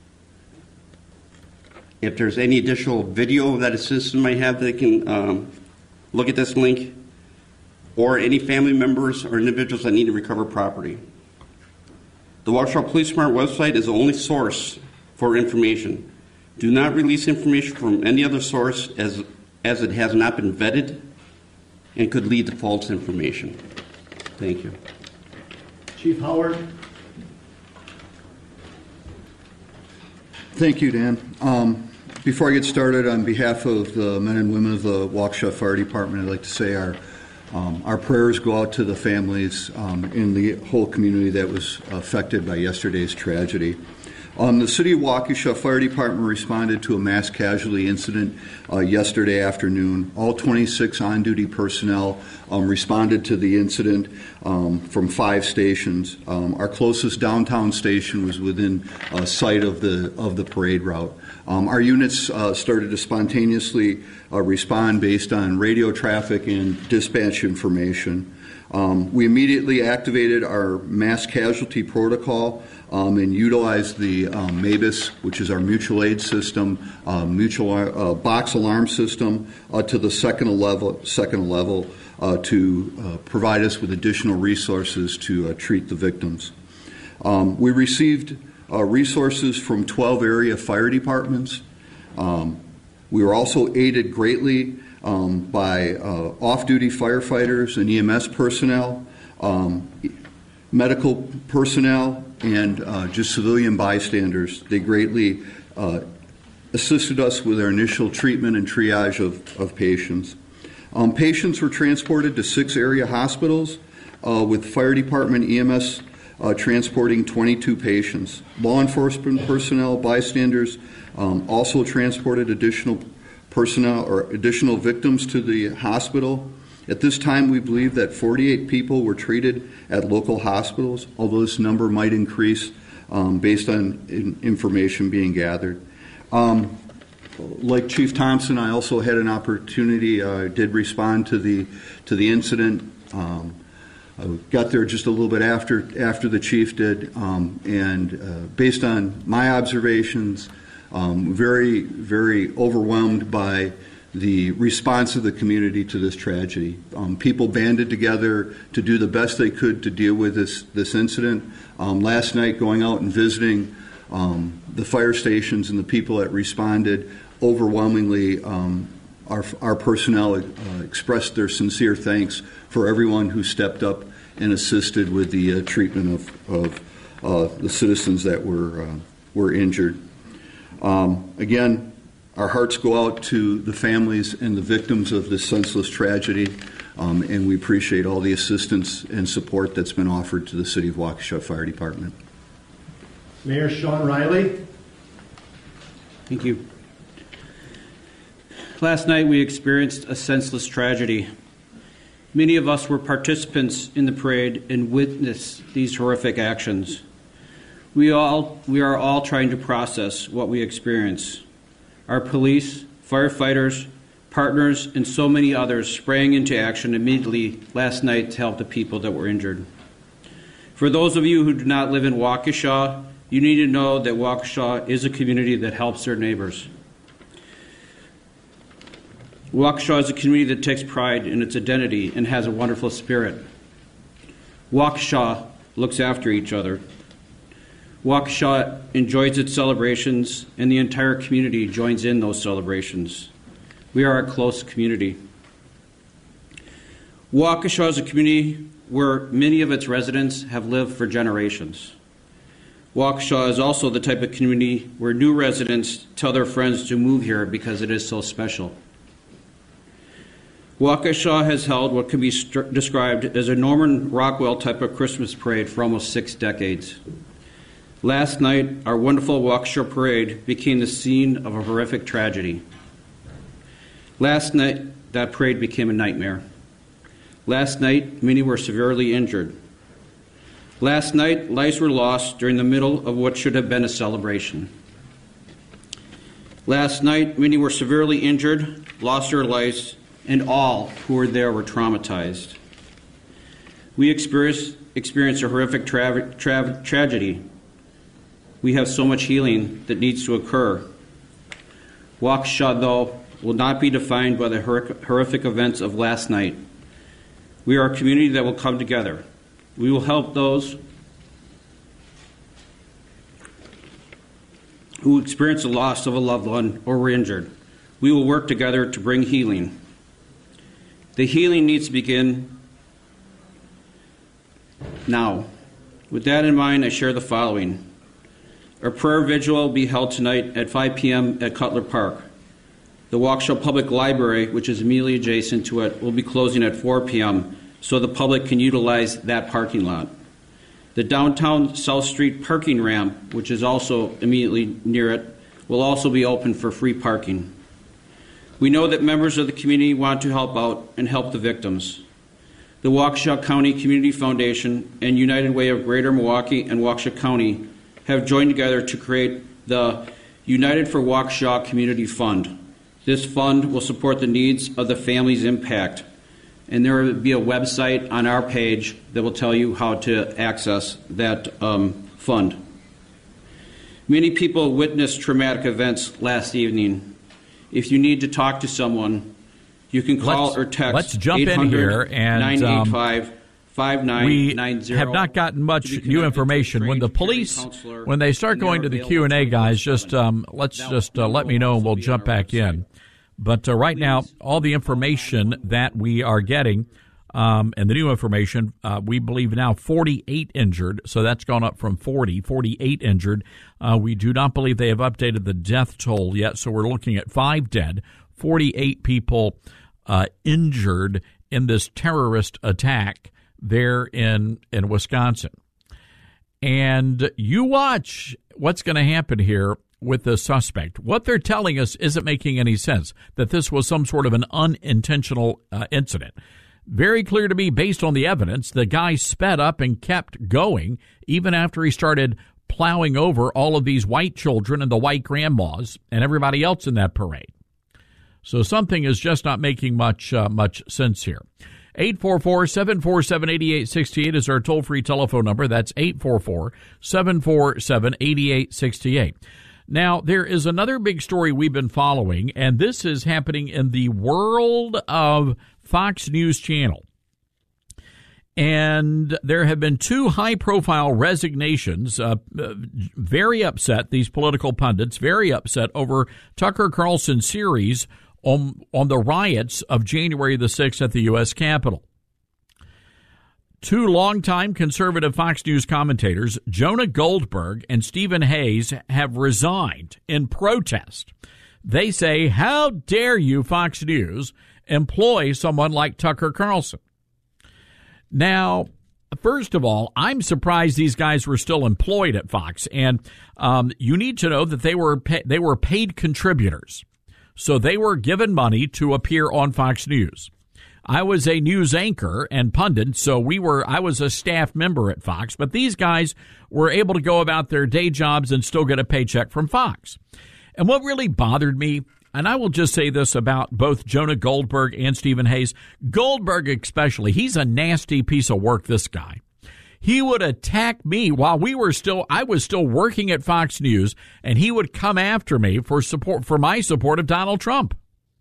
If there's any additional video that a citizen might have, they can look at this link, or any family members or individuals that need to recover property. The Waukesha Police Department website is the only source for information. Do not release information from any other source as it has not been vetted and could lead to false information. Thank you. Chief Howard. Thank you, Dan. Before I get started, on behalf of the men and women of the Waukesha Fire Department, I'd like to say our prayers go out to the families in the whole community that was affected by yesterday's tragedy. The City of Waukesha Fire Department responded to a mass casualty incident yesterday afternoon. All 26 on-duty personnel responded to the incident from 5 stations. Our closest downtown station was within sight of the parade route. Our units started to spontaneously respond based on radio traffic and dispatch information. We immediately activated our mass casualty protocol and utilized the MABUS, which is our mutual aid system, mutual box alarm system, to the second level to provide us with additional resources to treat the victims. We received resources from 12 area fire departments. We were also aided greatly by off-duty firefighters and EMS personnel, medical personnel, and just civilian bystanders. They greatly assisted us with our initial treatment and triage of patients. Patients were transported to 6 area hospitals with fire department EMS transporting 22 patients. Law enforcement personnel, bystanders also transported additional personnel or additional victims to the hospital. At this time, we believe that 48 people were treated at local hospitals, although this number might increase based on information being gathered. Like Chief Thompson, I also had an opportunity, did respond to the incident. I got there just a little bit after the chief did, and based on my observations, very, very overwhelmed by the response of the community to this tragedy. People banded together to do the best they could to deal with this incident. Last night, going out and visiting the fire stations and the people that responded, overwhelmingly, our personnel expressed their sincere thanks for everyone who stepped up and assisted with the treatment of the citizens that were injured. Again, our hearts go out to the families and the victims of this senseless tragedy, and we appreciate all the assistance and support that's been offered to the City of Waukesha Fire Department. Mayor Sean Riley. Thank you. Last night we experienced a senseless tragedy. Many of us were participants in the parade and witnessed these horrific actions. We are all trying to process what we experienced. Our police, firefighters, partners, and so many others sprang into action immediately last night to help the people that were injured. For those of you who do not live in Waukesha, you need to know that Waukesha is a community that helps their neighbors. Waukesha is a community that takes pride in its identity and has a wonderful spirit. Waukesha looks after each other. Waukesha enjoys its celebrations, and the entire community joins in those celebrations. We are a close community. Waukesha is a community where many of its residents have lived for generations. Waukesha is also the type of community where new residents tell their friends to move here because it is so special. Waukesha has held what can be described as a Norman Rockwell type of Christmas parade for almost 6 decades. Last night, our wonderful Waukesha parade became the scene of a horrific tragedy. Last night, that parade became a nightmare. Last night, many were severely injured. Last night, lives were lost during the middle of what should have been a celebration. Last night, many were severely injured, lost their lives, and all who were there were traumatized. We experienced a horrific tragedy. We have so much healing that needs to occur. Waukesha, though, will not be defined by the horrific events of last night. We are a community that will come together. We will help those who experienced the loss of a loved one or were injured. We will work together to bring healing. The healing needs to begin now. With that in mind, I share the following. A prayer vigil will be held tonight at 5 p.m. at Cutler Park. The Waukesha Public Library, which is immediately adjacent to it, will be closing at 4 p.m. so the public can utilize that parking lot. The downtown South Street parking ramp, which is also immediately near it, will also be open for free parking. We know that members of the community want to help out and help the victims. The Waukesha County Community Foundation and United Way of Greater Milwaukee and Waukesha County have joined together to create the United for Waukesha Community Fund. This fund will support the needs of the families impacted, and there will be a website on our page that will tell you how to access that fund. Many people witnessed traumatic events last evening. If you need to talk to someone, you can call or text. Let's jump in here and 985-5990. We have not gotten much new information. When the police, when they start going to the Q&A, guys, just let me know and we'll jump back in. But right now, all the information that we are getting and the new information, we believe now 48 injured, so that's gone up from 48 injured. We do not believe they have updated the death toll yet, so we're looking at 5 dead, 48 people injured in this terrorist attack there in Wisconsin. And you watch what's going to happen here with the suspect. What they're telling us isn't making any sense, that this was some sort of an unintentional incident. Very clear to me, based on the evidence, the guy sped up and kept going even after he started plowing over all of these white children and the white grandmas and everybody else in that parade. So something is just not making much sense here. 844-747-8868 is our toll-free telephone number. That's 844-747-8868. Now, there is another big story we've been following, and this is happening in the world of Fox News Channel. And there have been 2 high-profile resignations, very upset, these political pundits, very upset over Tucker Carlson's series on the riots of January the 6th at the U.S. Capitol. 2 longtime conservative Fox News commentators, Jonah Goldberg and Stephen Hayes, have resigned in protest. They say, how dare you, Fox News, employ someone like Tucker Carlson? Now, first of all, I'm surprised these guys were still employed at Fox, and you need to know that they were paid contributors. So they were given money to appear on Fox News. I was a news anchor and pundit, so I was a staff member at Fox, but these guys were able to go about their day jobs and still get a paycheck from Fox. And what really bothered me, and I will just say this about both Jonah Goldberg and Stephen Hayes, Goldberg especially, he's a nasty piece of work, this guy. He would attack me while I was still working at Fox News, and he would come after me for my support of Donald Trump.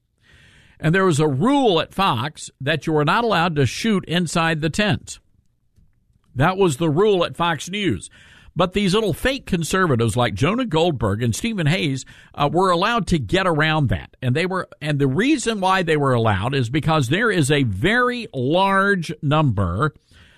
And there was a rule at Fox that you were not allowed to shoot inside the tent. That was the rule at Fox News. But these little fake conservatives like Jonah Goldberg and Stephen Hayes were allowed to get around that. And the reason why they were allowed is because there is a very large number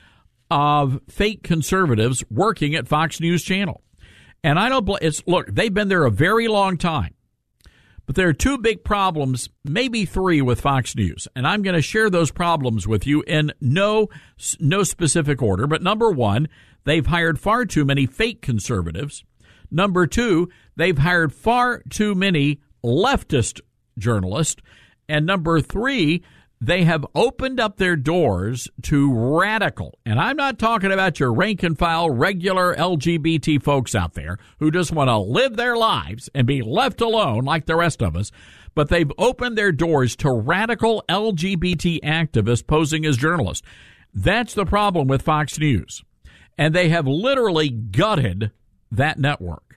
of fake conservatives working at Fox News Channel. And look, they've been there a very long time. But there are 2 big problems, maybe 3 with Fox News. And I'm going to share those problems with you in no specific order. But number 1, they've hired far too many fake conservatives. Number 2, they've hired far too many leftist journalists. And number 3, they have opened up their doors to radical, and I'm not talking about your rank and file regular LGBT folks out there who just want to live their lives and be left alone like the rest of us, but they've opened their doors to radical LGBT activists posing as journalists. That's the problem with Fox News. And they have literally gutted that network.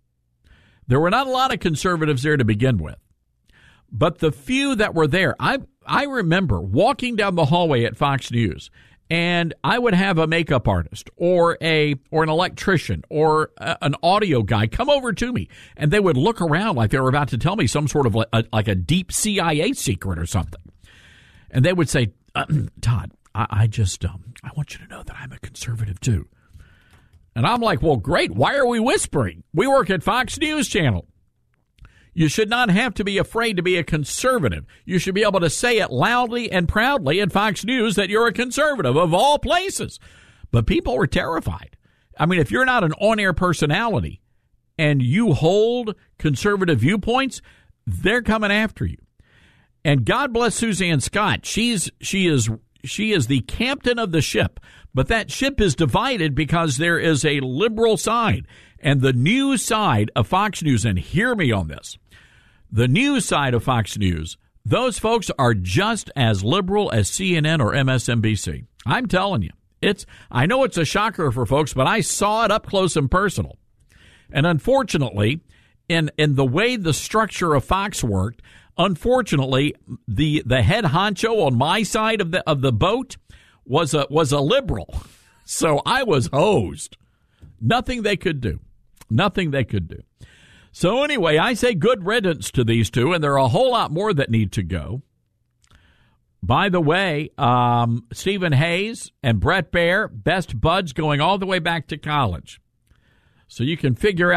There were not a lot of conservatives there to begin with, but the few that were there, I remember walking down the hallway at Fox News, and I would have a makeup artist or an electrician or an audio guy come over to me, and they would look around like they were about to tell me some sort of like a deep CIA secret or something. And they would say, Todd, I want you to know that I'm a conservative too. And I'm like, well, great. Why are we whispering? We work at Fox News Channel. You should not have to be afraid to be a conservative. You should be able to say it loudly and proudly at Fox News that you're a conservative, of all places. But people were terrified. I mean, if you're not an on-air personality and you hold conservative viewpoints, they're coming after you. And God bless Suzanne Scott. She is the captain of the ship. But that ship is divided because there is a liberal side. And the news side of Fox News, and hear me on this, the news side of Fox News, those folks are just as liberal as CNN or MSNBC. I'm telling you. I know it's a shocker for folks, but I saw it up close and personal. And unfortunately, in the way the structure of Fox worked, unfortunately, the head honcho on my side of the boat was a liberal. So I was hosed. Nothing they could do. Nothing they could do. So anyway, I say good riddance to these two, and there are a whole lot more that need to go. By the way, Stephen Hayes and Brett Baer, best buds going all the way back to college. So you can figure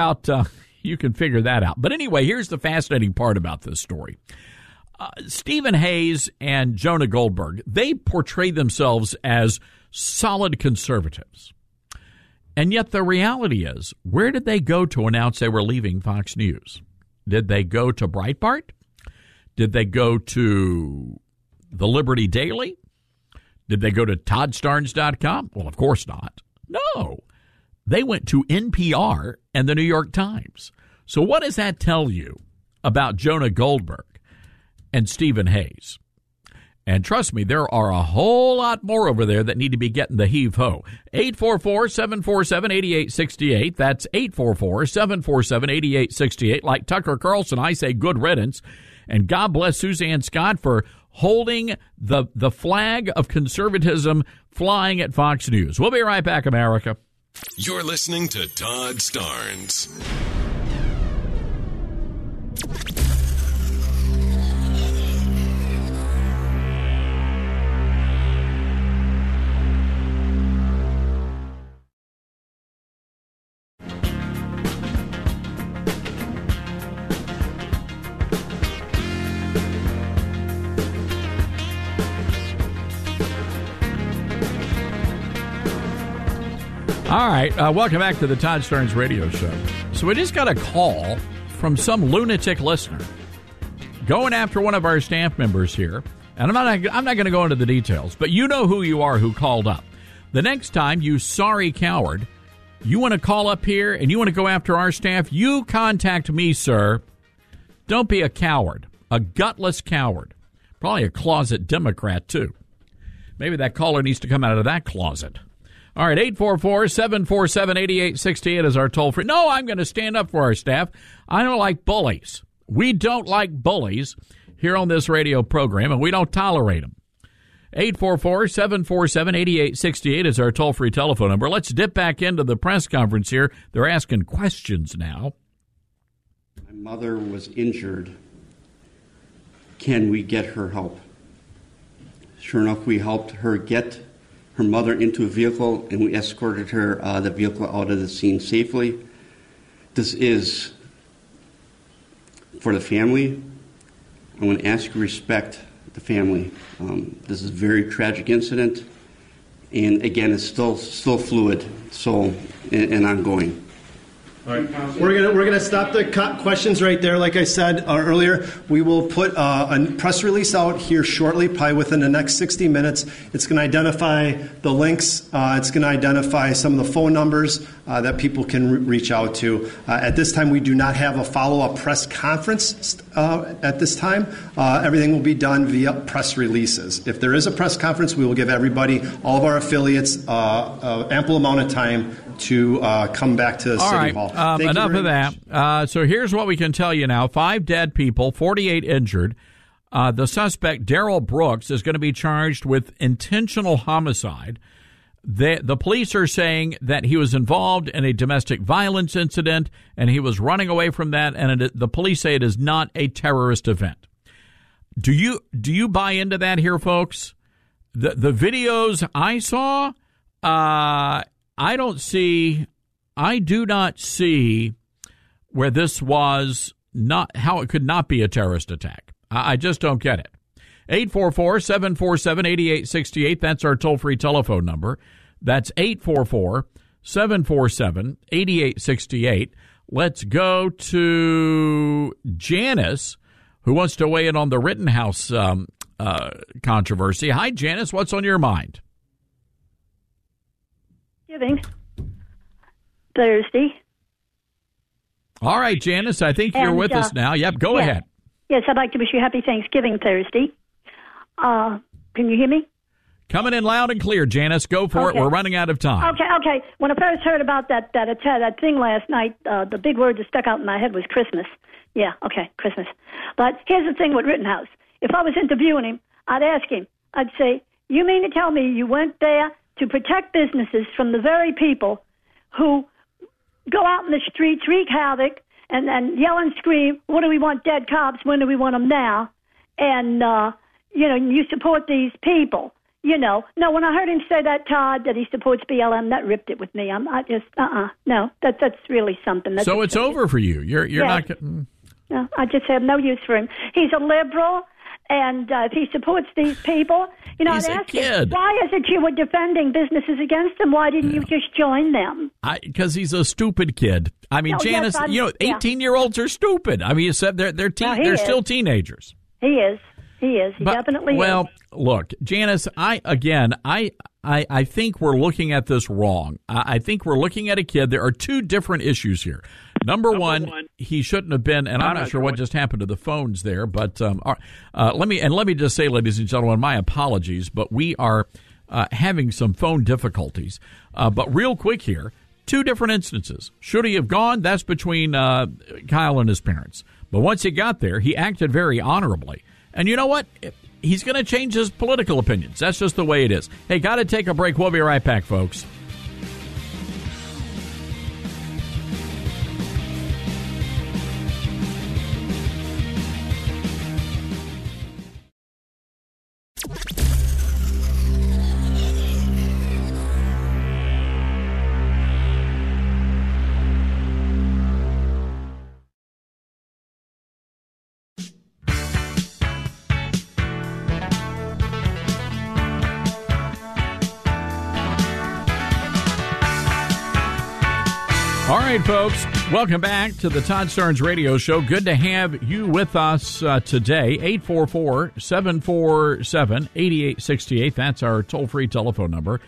that out. But anyway, here's the fascinating part about this story. Stephen Hayes and Jonah Goldberg, they portray themselves as solid conservatives. And yet the reality is, where did they go to announce they were leaving Fox News? Did they go to Breitbart? Did they go to the Liberty Daily? Did they go to ToddStarnes.com? Well, of course not. No. They went to NPR and the New York Times. So what does that tell you about Jonah Goldberg and Stephen Hayes? And trust me, there are a whole lot more over there that need to be getting the heave-ho. 844-747-8868. That's 844-747-8868. Like Tucker Carlson, I say good riddance. And God bless Suzanne Scott for holding the flag of conservatism flying at Fox News. We'll be right back, America. You're listening to Todd Starnes. All right, welcome back to the Todd Starnes Radio Show. So we just got a call from some lunatic listener going after one of our staff members here, and I'm not going to go into the details, but you know who you are who called up. The next time, you sorry coward, you want to call up here and you want to go after our staff, you contact me, sir. Don't be a coward, a gutless coward, probably a closet Democrat too. Maybe that caller needs to come out of that closet. All right, 844-747-8868 is our toll-free. No, I'm going to stand up for our staff. I don't like bullies. We don't like bullies here on this radio program, and we don't tolerate them. 844-747-8868 is our toll-free telephone number. Let's dip back into the press conference here. They're asking questions now. My mother was injured. Can we get her help? Sure enough, we helped her get her mother into a vehicle, and we escorted her, the vehicle, out of the scene safely. This is for the family. I want to ask you to respect the family. This is a very tragic incident, and again, it's still fluid, and ongoing. All right, we're gonna stop the questions right there. Like I said earlier, we will put a press release out here shortly, probably within the next 60 minutes. It's going to identify the links. It's going to identify some of the phone numbers that people can reach out to. At this time, we do not have a follow-up press conference at this time. Everything will be done via press releases. If there is a press conference, we will give everybody, all of our affiliates, ample amount of time to come back to City Hall. Enough of that. So here's what we can tell you now. 5 dead people, 48 injured. The suspect, Daryl Brooks, is going to be charged with intentional homicide. The police are saying that he was involved in a domestic violence incident and he was running away from that, and the police say it is not a terrorist event. Do you buy into that here, folks? The videos I saw, I do not see where this was not, how it could not be a terrorist attack. I just don't get it. 844-747-8868. That's our toll-free telephone number. That's 844-747-8868. Let's go to Janice, who wants to weigh in on the Rittenhouse controversy. Hi, Janice. What's on your mind? Thanksgiving Thursday. All right, Janice, I think you're with us now. Yep, go ahead. Yes, I'd like to wish you happy Thanksgiving Thursday. Can you hear me? Coming in loud and clear, Janice. Go for it. We're running out of time. Okay. When I first heard about that thing last night, the big word that stuck out in my head was Christmas. Yeah, okay, Christmas. But here's the thing with Rittenhouse. If I was interviewing him, I'd ask him, I'd say, you mean to tell me you went there to protect businesses from the very people who go out in the streets, wreak havoc, and yell and scream, what do we want, dead cops, when do we want them now? And, you support these people. No, when I heard him say that, Todd, that he supports BLM, that ripped it with me. No, that's really something. So it's over for you. You're not. No, I just have no use for him. He's a liberal, and if he supports these people, I'd ask him, why is it you were defending businesses against him? Why didn't you just join them? Because he's a stupid kid. I mean, Janice, 18-year-olds are stupid. I mean, you said they're still teenagers. He is. He definitely is. Well, look, Janice, I think we're looking at this wrong. I think we're looking at a kid. There are two different issues here. Number one, he shouldn't have been, and I'm not sure what just happened to the phones there, but let me just say, ladies and gentlemen, my apologies, but we are having some phone difficulties. But real quick here, two different instances. Should he have gone? That's between Kyle and his parents. But once he got there, he acted very honorably. And you know what? He's going to change his political opinions. That's just the way it is. Hey, got to take a break. We'll be right back, folks. All right, folks, welcome back to the Todd Starnes Radio Show. Good to have you with us today. 844-747-8868. That's our toll-free telephone number,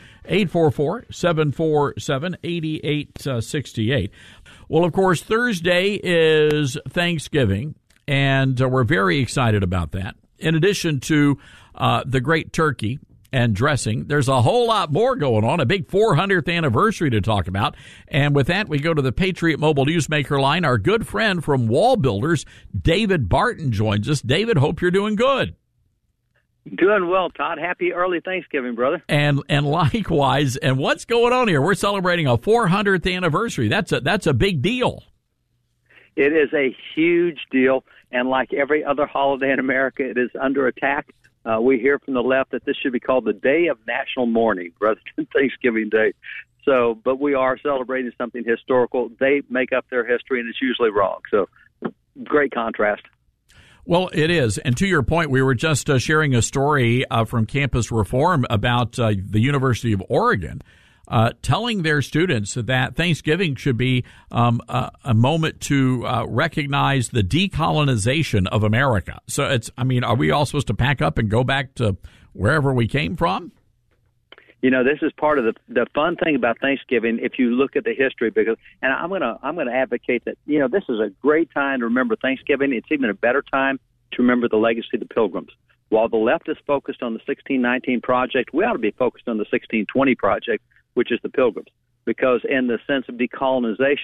844-747-8868. Well, of course, Thursday is Thanksgiving, and we're very excited about that. In addition to the great turkey and dressing, there's a whole lot more going on, a big 400th anniversary to talk about. And with that, we go to the Patriot Mobile Newsmaker line. Our good friend from Wall Builders, David Barton, joins us. David, hope you're doing good. Doing well, Todd. Happy early Thanksgiving, brother. And likewise. And what's going on here? We're celebrating a 400th anniversary. That's a big deal. It is a huge deal. And like every other holiday in America, it is under attack. We hear from the left that this should be called the Day of National Mourning rather than Thanksgiving Day. So, but we are celebrating something historical. They make up their history, and it's usually wrong. So, great contrast. Well, it is. And to your point, we were just sharing a story from Campus Reform about the University of Oregon telling their students that Thanksgiving should be a moment to recognize the decolonization of America. So are we all supposed to pack up and go back to wherever we came from? This is part of the fun thing about Thanksgiving. If you look at the history, and I'm gonna advocate that this is a great time to remember Thanksgiving. It's even a better time to remember the legacy of the Pilgrims. While the left is focused on the 1619 project, we ought to be focused on the 1620 project, which is the Pilgrims, because in the sense of decolonization,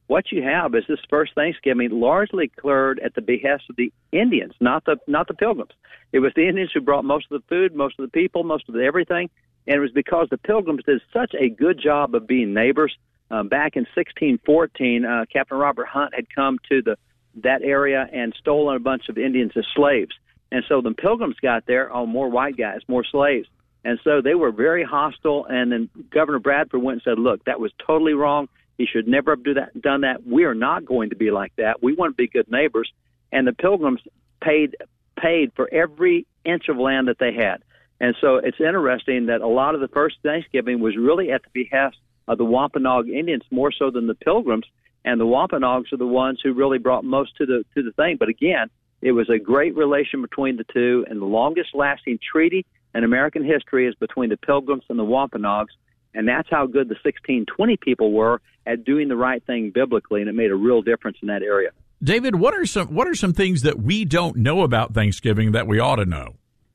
what you have is this first Thanksgiving largely occurred at the behest of the Indians, not the Pilgrims. It was the Indians who brought most of the food, most of the people, most of the everything, and it was because the Pilgrims did such a good job of being neighbors. Back in 1614, Captain Robert Hunt had come to that area and stolen a bunch of Indians as slaves. And so the Pilgrims got there, more white guys, more slaves. And so they were very hostile, and then Governor Bradford went and said, look, that was totally wrong. He should never have done that. We are not going to be like that. We want to be good neighbors. And the Pilgrims paid for every inch of land that they had. And so it's interesting that a lot of the first Thanksgiving was really at the behest of the Wampanoag Indians more so than the Pilgrims. And the Wampanoags are the ones who really brought most to the thing. But again, it was a great relation between the two, and the longest-lasting treaty in American history is between the Pilgrims and the Wampanoags, and that's how good the 1620 people were at doing the right thing biblically, and it made a real difference in that area. David, what are some things that we don't know about Thanksgiving that we ought to know?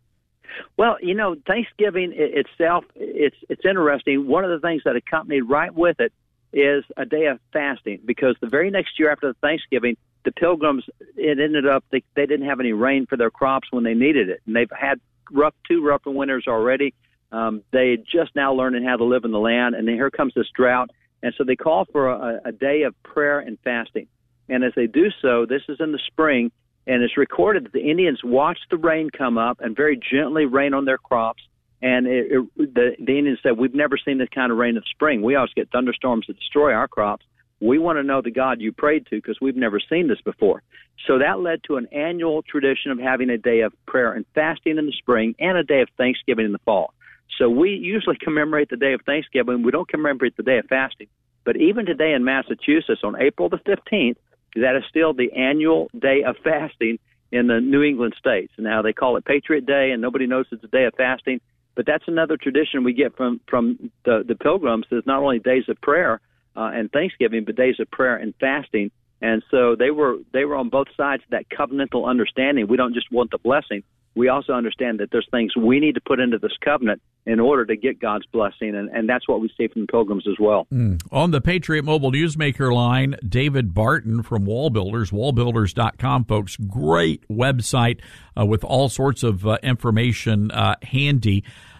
Well, Thanksgiving itself, it's interesting. One of the things that accompanied right with it is a day of fasting, because the very next year after the Thanksgiving, the Pilgrims, it ended up they didn't have any rain for their crops when they needed it, and they've had two rougher winters already. They just now learning how to live in the land, and then here comes this drought, and so they call for a day of prayer and fasting. And as they do so, this is in the spring, and it's recorded that the Indians watched the rain come up and very gently rain on their crops. And the Indians said, we've never seen this kind of rain in the spring. We always get thunderstorms that destroy our crops. We want to know the God you prayed to, because we've never seen this before. So that led to an annual tradition of having a day of prayer and fasting in the spring and a day of Thanksgiving in the fall. So we usually commemorate the day of Thanksgiving. We don't commemorate the day of fasting. But even today in Massachusetts, on April the 15th, that is still the annual day of fasting in the New England states. Now, they call it Patriot Day, and nobody knows it's a day of fasting. But that's another tradition we get from the Pilgrims, is not only days of prayer and Thanksgiving, but days of prayer and fasting. And so they were on both sides of that covenantal understanding. We don't just want the blessing. We also understand that there's things we need to put into this covenant in order to get God's blessing, and that's what we see from the Pilgrims as well. On the Patriot Mobile Newsmaker line, David Barton from Wall Builders, wallbuilders.com, folks. Great website with all sorts of information handy.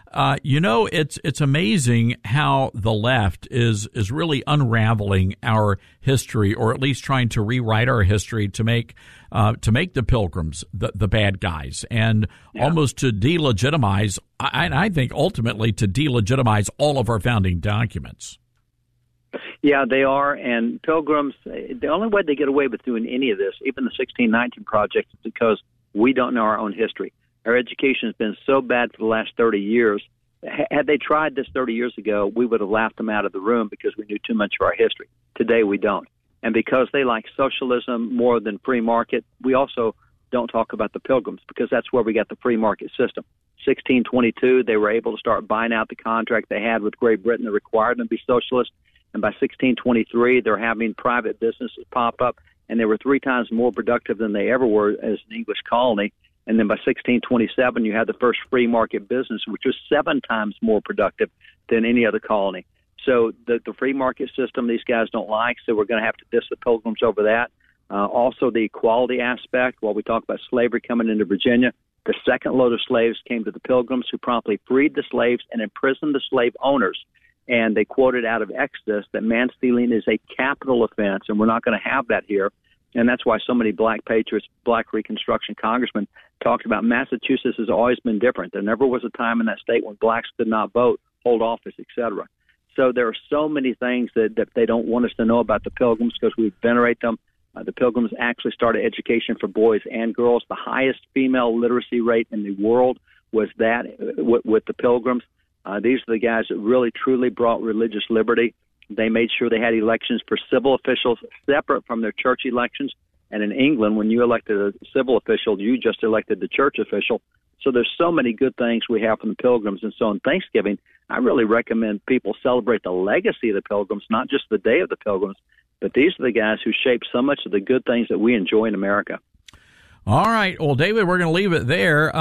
It's amazing how the left is really unraveling our history, or at least trying to rewrite our history to make the Pilgrims the bad guys, and almost to delegitimize, I think ultimately to delegitimize all of our founding documents. Yeah, they are, and Pilgrims, the only way they get away with doing any of this, even the 1619 Project, is because we don't know our own history. Our education has been so bad for the last 30 years. Had they tried this 30 years ago, we would have laughed them out of the room because we knew too much of our history. Today, we don't. And because they like socialism more than free market, we also don't talk about the Pilgrims, because that's where we got the free market system. 1622, they were able to start buying out the contract they had with Great Britain that required them to be socialist. And by 1623, they're having private businesses pop up, and they were 3 times more productive than they ever were as an English colony. And then by 1627, you had the first free market business, which was 7 times more productive than any other colony. So the free market system these guys don't like, so we're going to have to diss the Pilgrims over that. Also, the equality aspect. While we talk about slavery coming into Virginia, the second load of slaves came to the Pilgrims, who promptly freed the slaves and imprisoned the slave owners. And they quoted out of Exodus that man-stealing is a capital offense, and we're not going to have that here. And that's why so many black patriots, black Reconstruction congressmen talked about Massachusetts has always been different. There never was a time in that state when blacks could not vote, hold office, etc. So there are so many things that they don't want us to know about the Pilgrims, because we venerate them. The Pilgrims actually started education for boys and girls. The highest female literacy rate in the world was that with the Pilgrims. These are the guys that really, truly brought religious liberty. They made sure they had elections for civil officials separate from their church elections. And in England, when you elected a civil official, you just elected the church official. So there's so many good things we have from the Pilgrims. And so on Thanksgiving, I really recommend people celebrate the legacy of the Pilgrims, not just the day of the Pilgrims, but these are the guys who shaped so much of the good things that we enjoy in America. All right. Well, David, we're going to leave it there.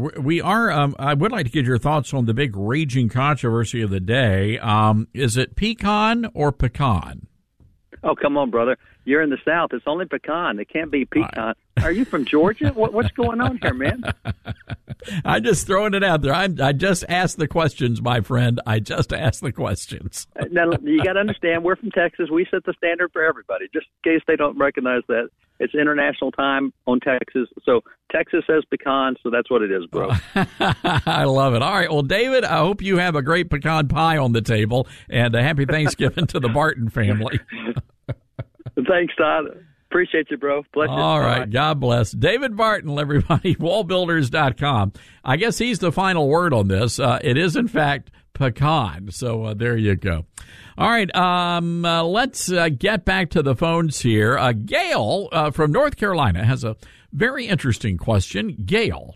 I would like to get your thoughts on the big raging controversy of the day. Is it pecan or pecan? Oh, come on, brother. You're in the South. It's only pecan. It can't be pecan. Are you from Georgia? What's going on here, man? I'm just throwing it out there. I just asked the questions, my friend. I just asked the questions. Now, you got to understand, we're from Texas. We set the standard for everybody, just in case they don't recognize that. It's international time on Texas. So Texas says pecan, so that's what it is, bro. I love it. All right. Well, David, I hope you have a great pecan pie on the table, and a happy Thanksgiving to the Barton family. Thanks, Todd. Appreciate you, bro. Bless you. All right. God bless. David Barton, everybody, wallbuilders.com. I guess he's the final word on this. It is, in fact, pecan. So there you go. All right. Let's get back to the phones here. Gail from North Carolina has a very interesting question. Gail.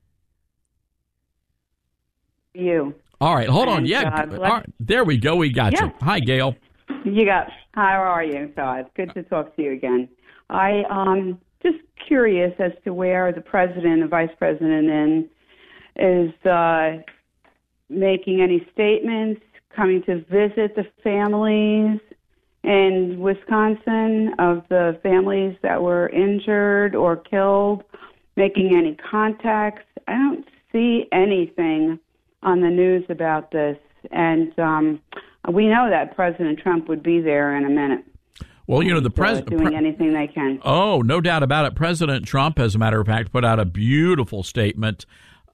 You. All right. Hold on. Yeah. All right, there we go. We got you. Hi, Gail. How are you, Todd? Good to talk to you again. I just curious as to where the president and vice president is making any statements, coming to visit the families in Wisconsin of the families that were injured or killed, making any contacts. I don't see anything on the news about this, and we know that President Trump would be there in a minute. Well, you know, the president doing anything they can. Oh, no doubt about it. President Trump, as a matter of fact, put out a beautiful statement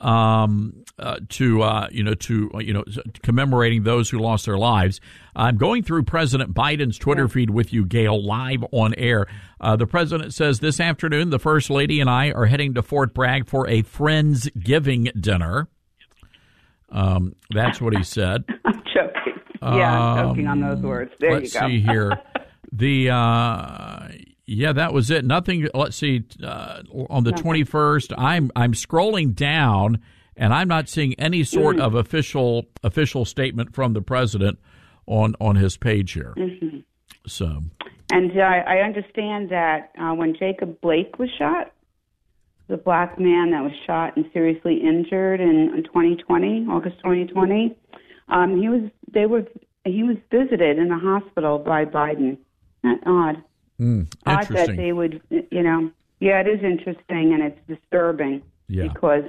commemorating those who lost their lives. I'm going through President Biden's Twitter feed with you, Gail, live on air. The president says this afternoon, the First Lady and I are heading to Fort Bragg for a Friendsgiving dinner. That's what he said. I'm joking. I'm joking on those words. There you go. Let's see here. That was it. Nothing. Let's see. On the 21st, I'm scrolling down, and I'm not seeing any sort of official statement from the president on his page here. Mm-hmm. So, and I understand that when Jacob Blake was shot, the black man that was shot and seriously injured in August 2020, he was visited in the hospital by Biden. Not odd. Odd that they would, it is interesting and it's disturbing because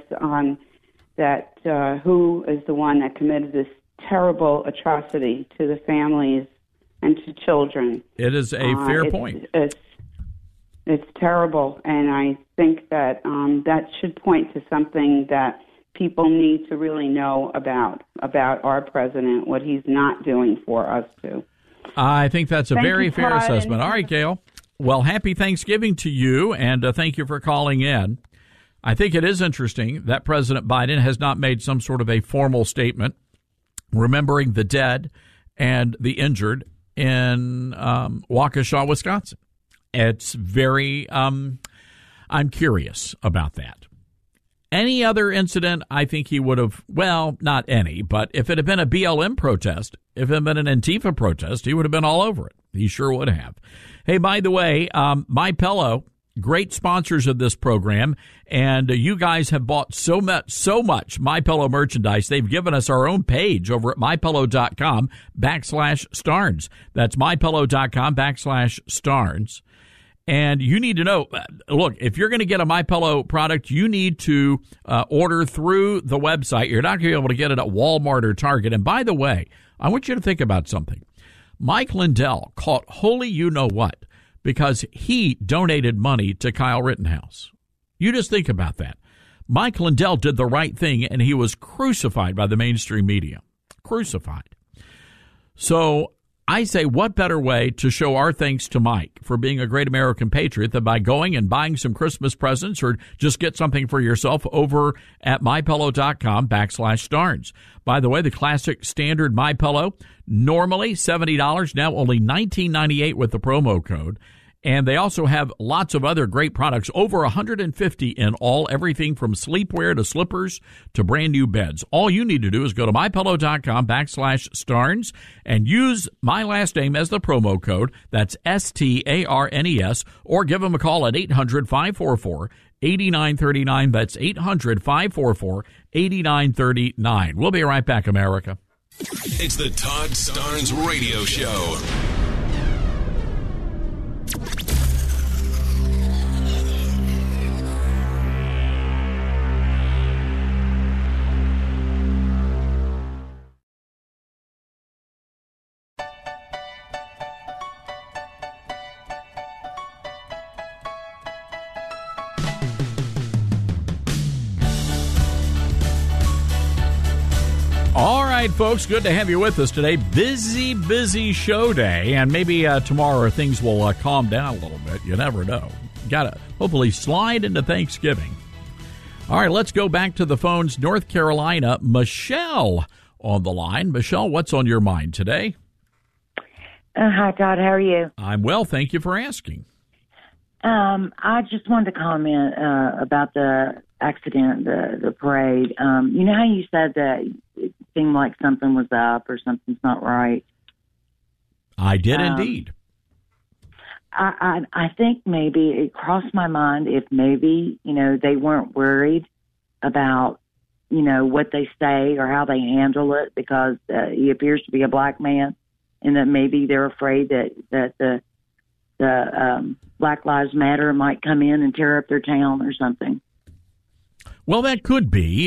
who is the one that committed this terrible atrocity to the families and to children? It is a fair point. It's terrible, and I think that that should point to something that people need to really know about our president, what he's not doing for us too. I think that's a very you, fair Todd, assessment. All right, Gail. Well, happy Thanksgiving to you, and thank you for calling in. I think it is interesting that President Biden has not made some sort of a formal statement remembering the dead and the injured in Waukesha, Wisconsin. It's very, I'm curious about that. Any other incident, I think he would have, well, not any, but if it had been a BLM protest, if it had been an Antifa protest, he would have been all over it. He sure would have. Hey, by the way, MyPillow, great sponsors of this program, and you guys have bought so much MyPillow merchandise. They've given us our own page over at MyPillow.com/Starnes. That's MyPillow.com/Starnes. And you need to know, look, if you're going to get a MyPillow product, you need to order through the website. You're not going to be able to get it at Walmart or Target. And by the way, I want you to think about something. Mike Lindell caught holy you-know-what because he donated money to Kyle Rittenhouse. You just think about that. Mike Lindell did the right thing, and he was crucified by the mainstream media. Crucified. So I say, what better way to show our thanks to Mike for being a great American patriot than by going and buying some Christmas presents or just get something for yourself over at MyPillow.com/Starnes. By the way, the classic standard MyPillow, normally $70, now only $19.98 with the promo code. And they also have lots of other great products, over 150 in all, everything from sleepwear to slippers to brand new beds. All you need to do is go to MyPillow.com/Starnes and use my last name as the promo code. That's STARNES, or give them a call at 800-544-8939. That's 800-544-8939. We'll be right back, America. It's the Todd Starnes Radio Show. right, folks, good to have you with us today. Busy show day, and maybe tomorrow things will calm down a little bit. You never know. Got to hopefully slide into Thanksgiving. All right, let's go back to the phones. North Carolina, Michelle on the line. Michelle, what's on your mind today? Hi, Todd. How are you? I'm well. Thank you for asking. I just wanted to comment about the accident, the parade. You know how you said that it seemed like something was up or something's not right? I did indeed. I think maybe it crossed my mind if maybe, they weren't worried about, what they say or how they handle it because he appears to be a black man, and that maybe they're afraid that the Black Lives Matter might come in and tear up their town or something. Well, that could be.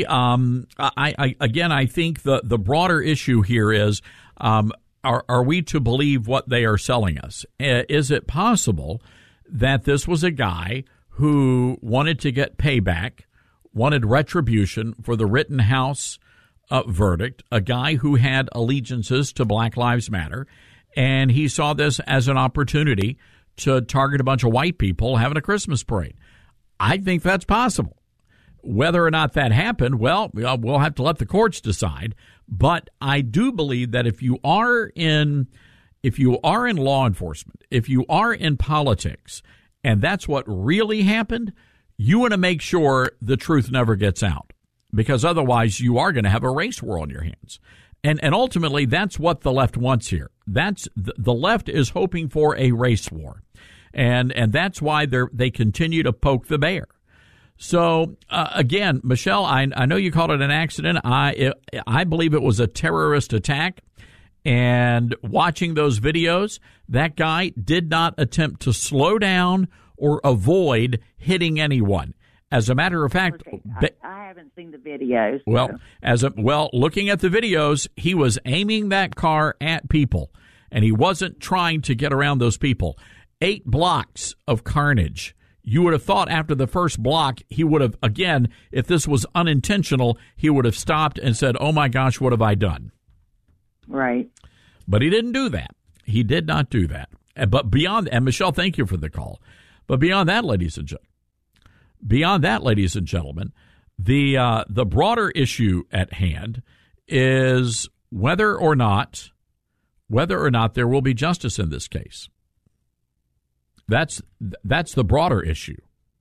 I think the broader issue here is, are we to believe what they are selling us? Is it possible that this was a guy who wanted to get payback, wanted retribution for the Rittenhouse verdict, a guy who had allegiances to Black Lives Matter, and he saw this as an opportunity to target a bunch of white people having a Christmas parade? I think that's possible. Whether or not that happened, well, we'll have to let the courts decide. But I do believe that if you are in law enforcement, if you are in politics, and that's what really happened, you want to make sure the truth never gets out, because otherwise you are going to have a race war on your hands. And ultimately, that's what the left wants here. That's the left is hoping for a race war, and that's why they continue to poke the bear. So again, Michelle, I know you called it an accident. I believe it was a terrorist attack. And watching those videos, that guy did not attempt to slow down or avoid hitting anyone. As a matter of fact, I haven't seen the videos. Well, looking at the videos, he was aiming that car at people, and he wasn't trying to get around those people. 8 blocks of carnage. You would have thought after the first block, he would have, again, if this was unintentional, he would have stopped and said, "Oh my gosh, what have I done?" Right. But he didn't do that. He did not do that. But beyond, and Michelle, thank you for the call. But beyond that, ladies and gentlemen, the broader issue at hand is whether or not there will be justice in this case. That's the broader issue.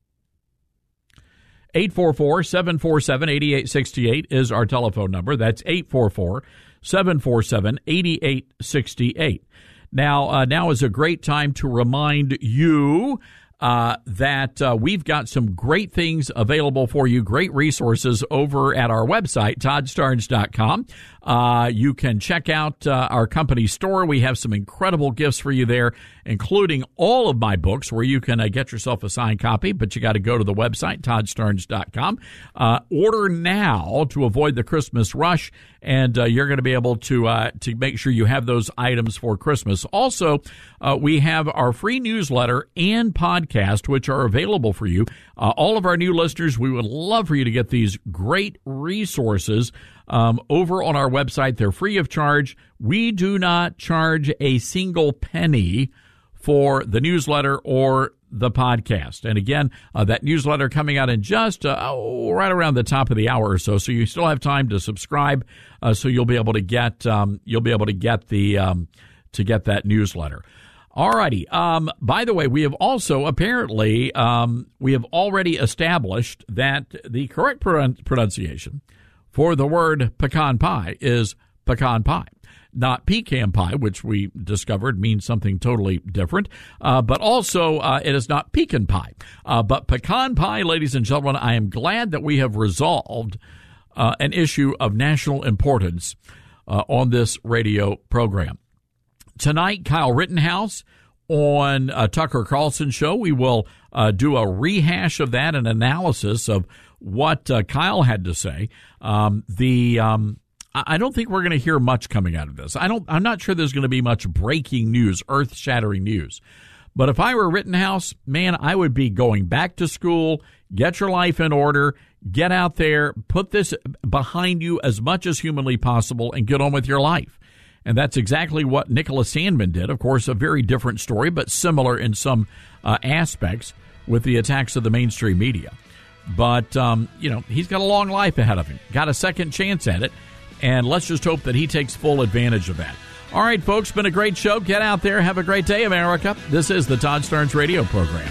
844-747-8868 is our telephone number. That's 844-747-8868. Now is a great time to remind you that we've got some great things available for you, great resources over at our website, ToddStarnes.com. You can check out our company store. We have some incredible gifts for you there, including all of my books where you can get yourself a signed copy, but you got to go to the website, ToddStarnes.com. Order now to avoid the Christmas rush, and you're going to be able to make sure you have those items for Christmas. Also, we have our free newsletter and podcast, which are available for you. All of our new listeners, we would love for you to get these great resources over on our website. They're free of charge. We do not charge a single penny for the newsletter or the podcast. And again, that newsletter coming out in just right around the top of the hour or so. So you still have time to subscribe. So you'll be able to get that newsletter. All righty. By the way, we have also apparently we have already established that the correct pronunciation for the word pecan pie is pecan pie, not pecan pie, which we discovered means something totally different. But also it is not pecan pie, but pecan pie. Ladies and gentlemen, I am glad that we have resolved an issue of national importance on this radio program. Tonight, Kyle Rittenhouse on Tucker Carlson's show. We will do a rehash of that, an analysis of what Kyle had to say. I don't think we're going to hear much coming out of this. I'm not sure there's going to be much breaking news, earth-shattering news. But if I were Rittenhouse, man, I would be going back to school, get your life in order, Get out there, put this behind you as much as humanly possible, and get on with your life. And that's exactly what Nicholas Sandmann did. Of course, a very different story, but similar in some aspects with the attacks of the mainstream media. But, he's got a long life ahead of him, got a second chance at it, and let's just hope that he takes full advantage of that. All right, folks, been a great show. Get out there. Have a great day, America. This is the Todd Starnes radio program.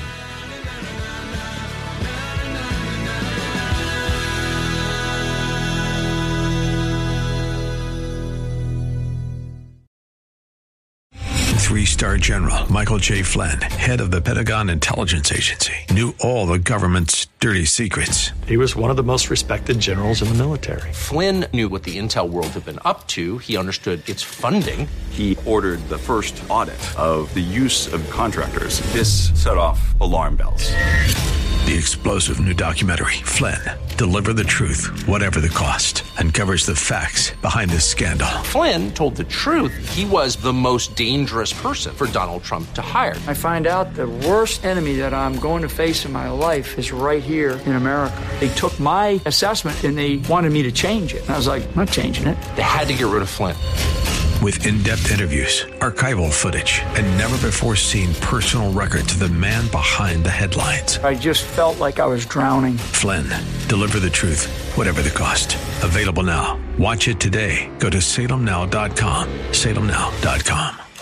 Three-star General Michael J. Flynn, head of the Pentagon Intelligence Agency, knew all the government's dirty secrets. He was one of the most respected generals in the military. Flynn knew what the intel world had been up to. He understood its funding. He ordered the first audit of the use of contractors. This set off alarm bells. The explosive new documentary, Flynn, Deliver the Truth, Whatever the Cost, uncovers the facts behind this scandal. Flynn told the truth. He was the most dangerous person for Donald Trump to hire. I find out the worst enemy that I'm going to face in my life is right here in America. They took my assessment and they wanted me to change it. And I was like, I'm not changing it. They had to get rid of Flynn. With in-depth interviews, archival footage, and never-before-seen personal records of the man behind the headlines. I just felt like I was drowning. Flynn, Deliver the Truth, Whatever the Cost. Available now. Watch it today. Go to salemnow.com. salemnow.com.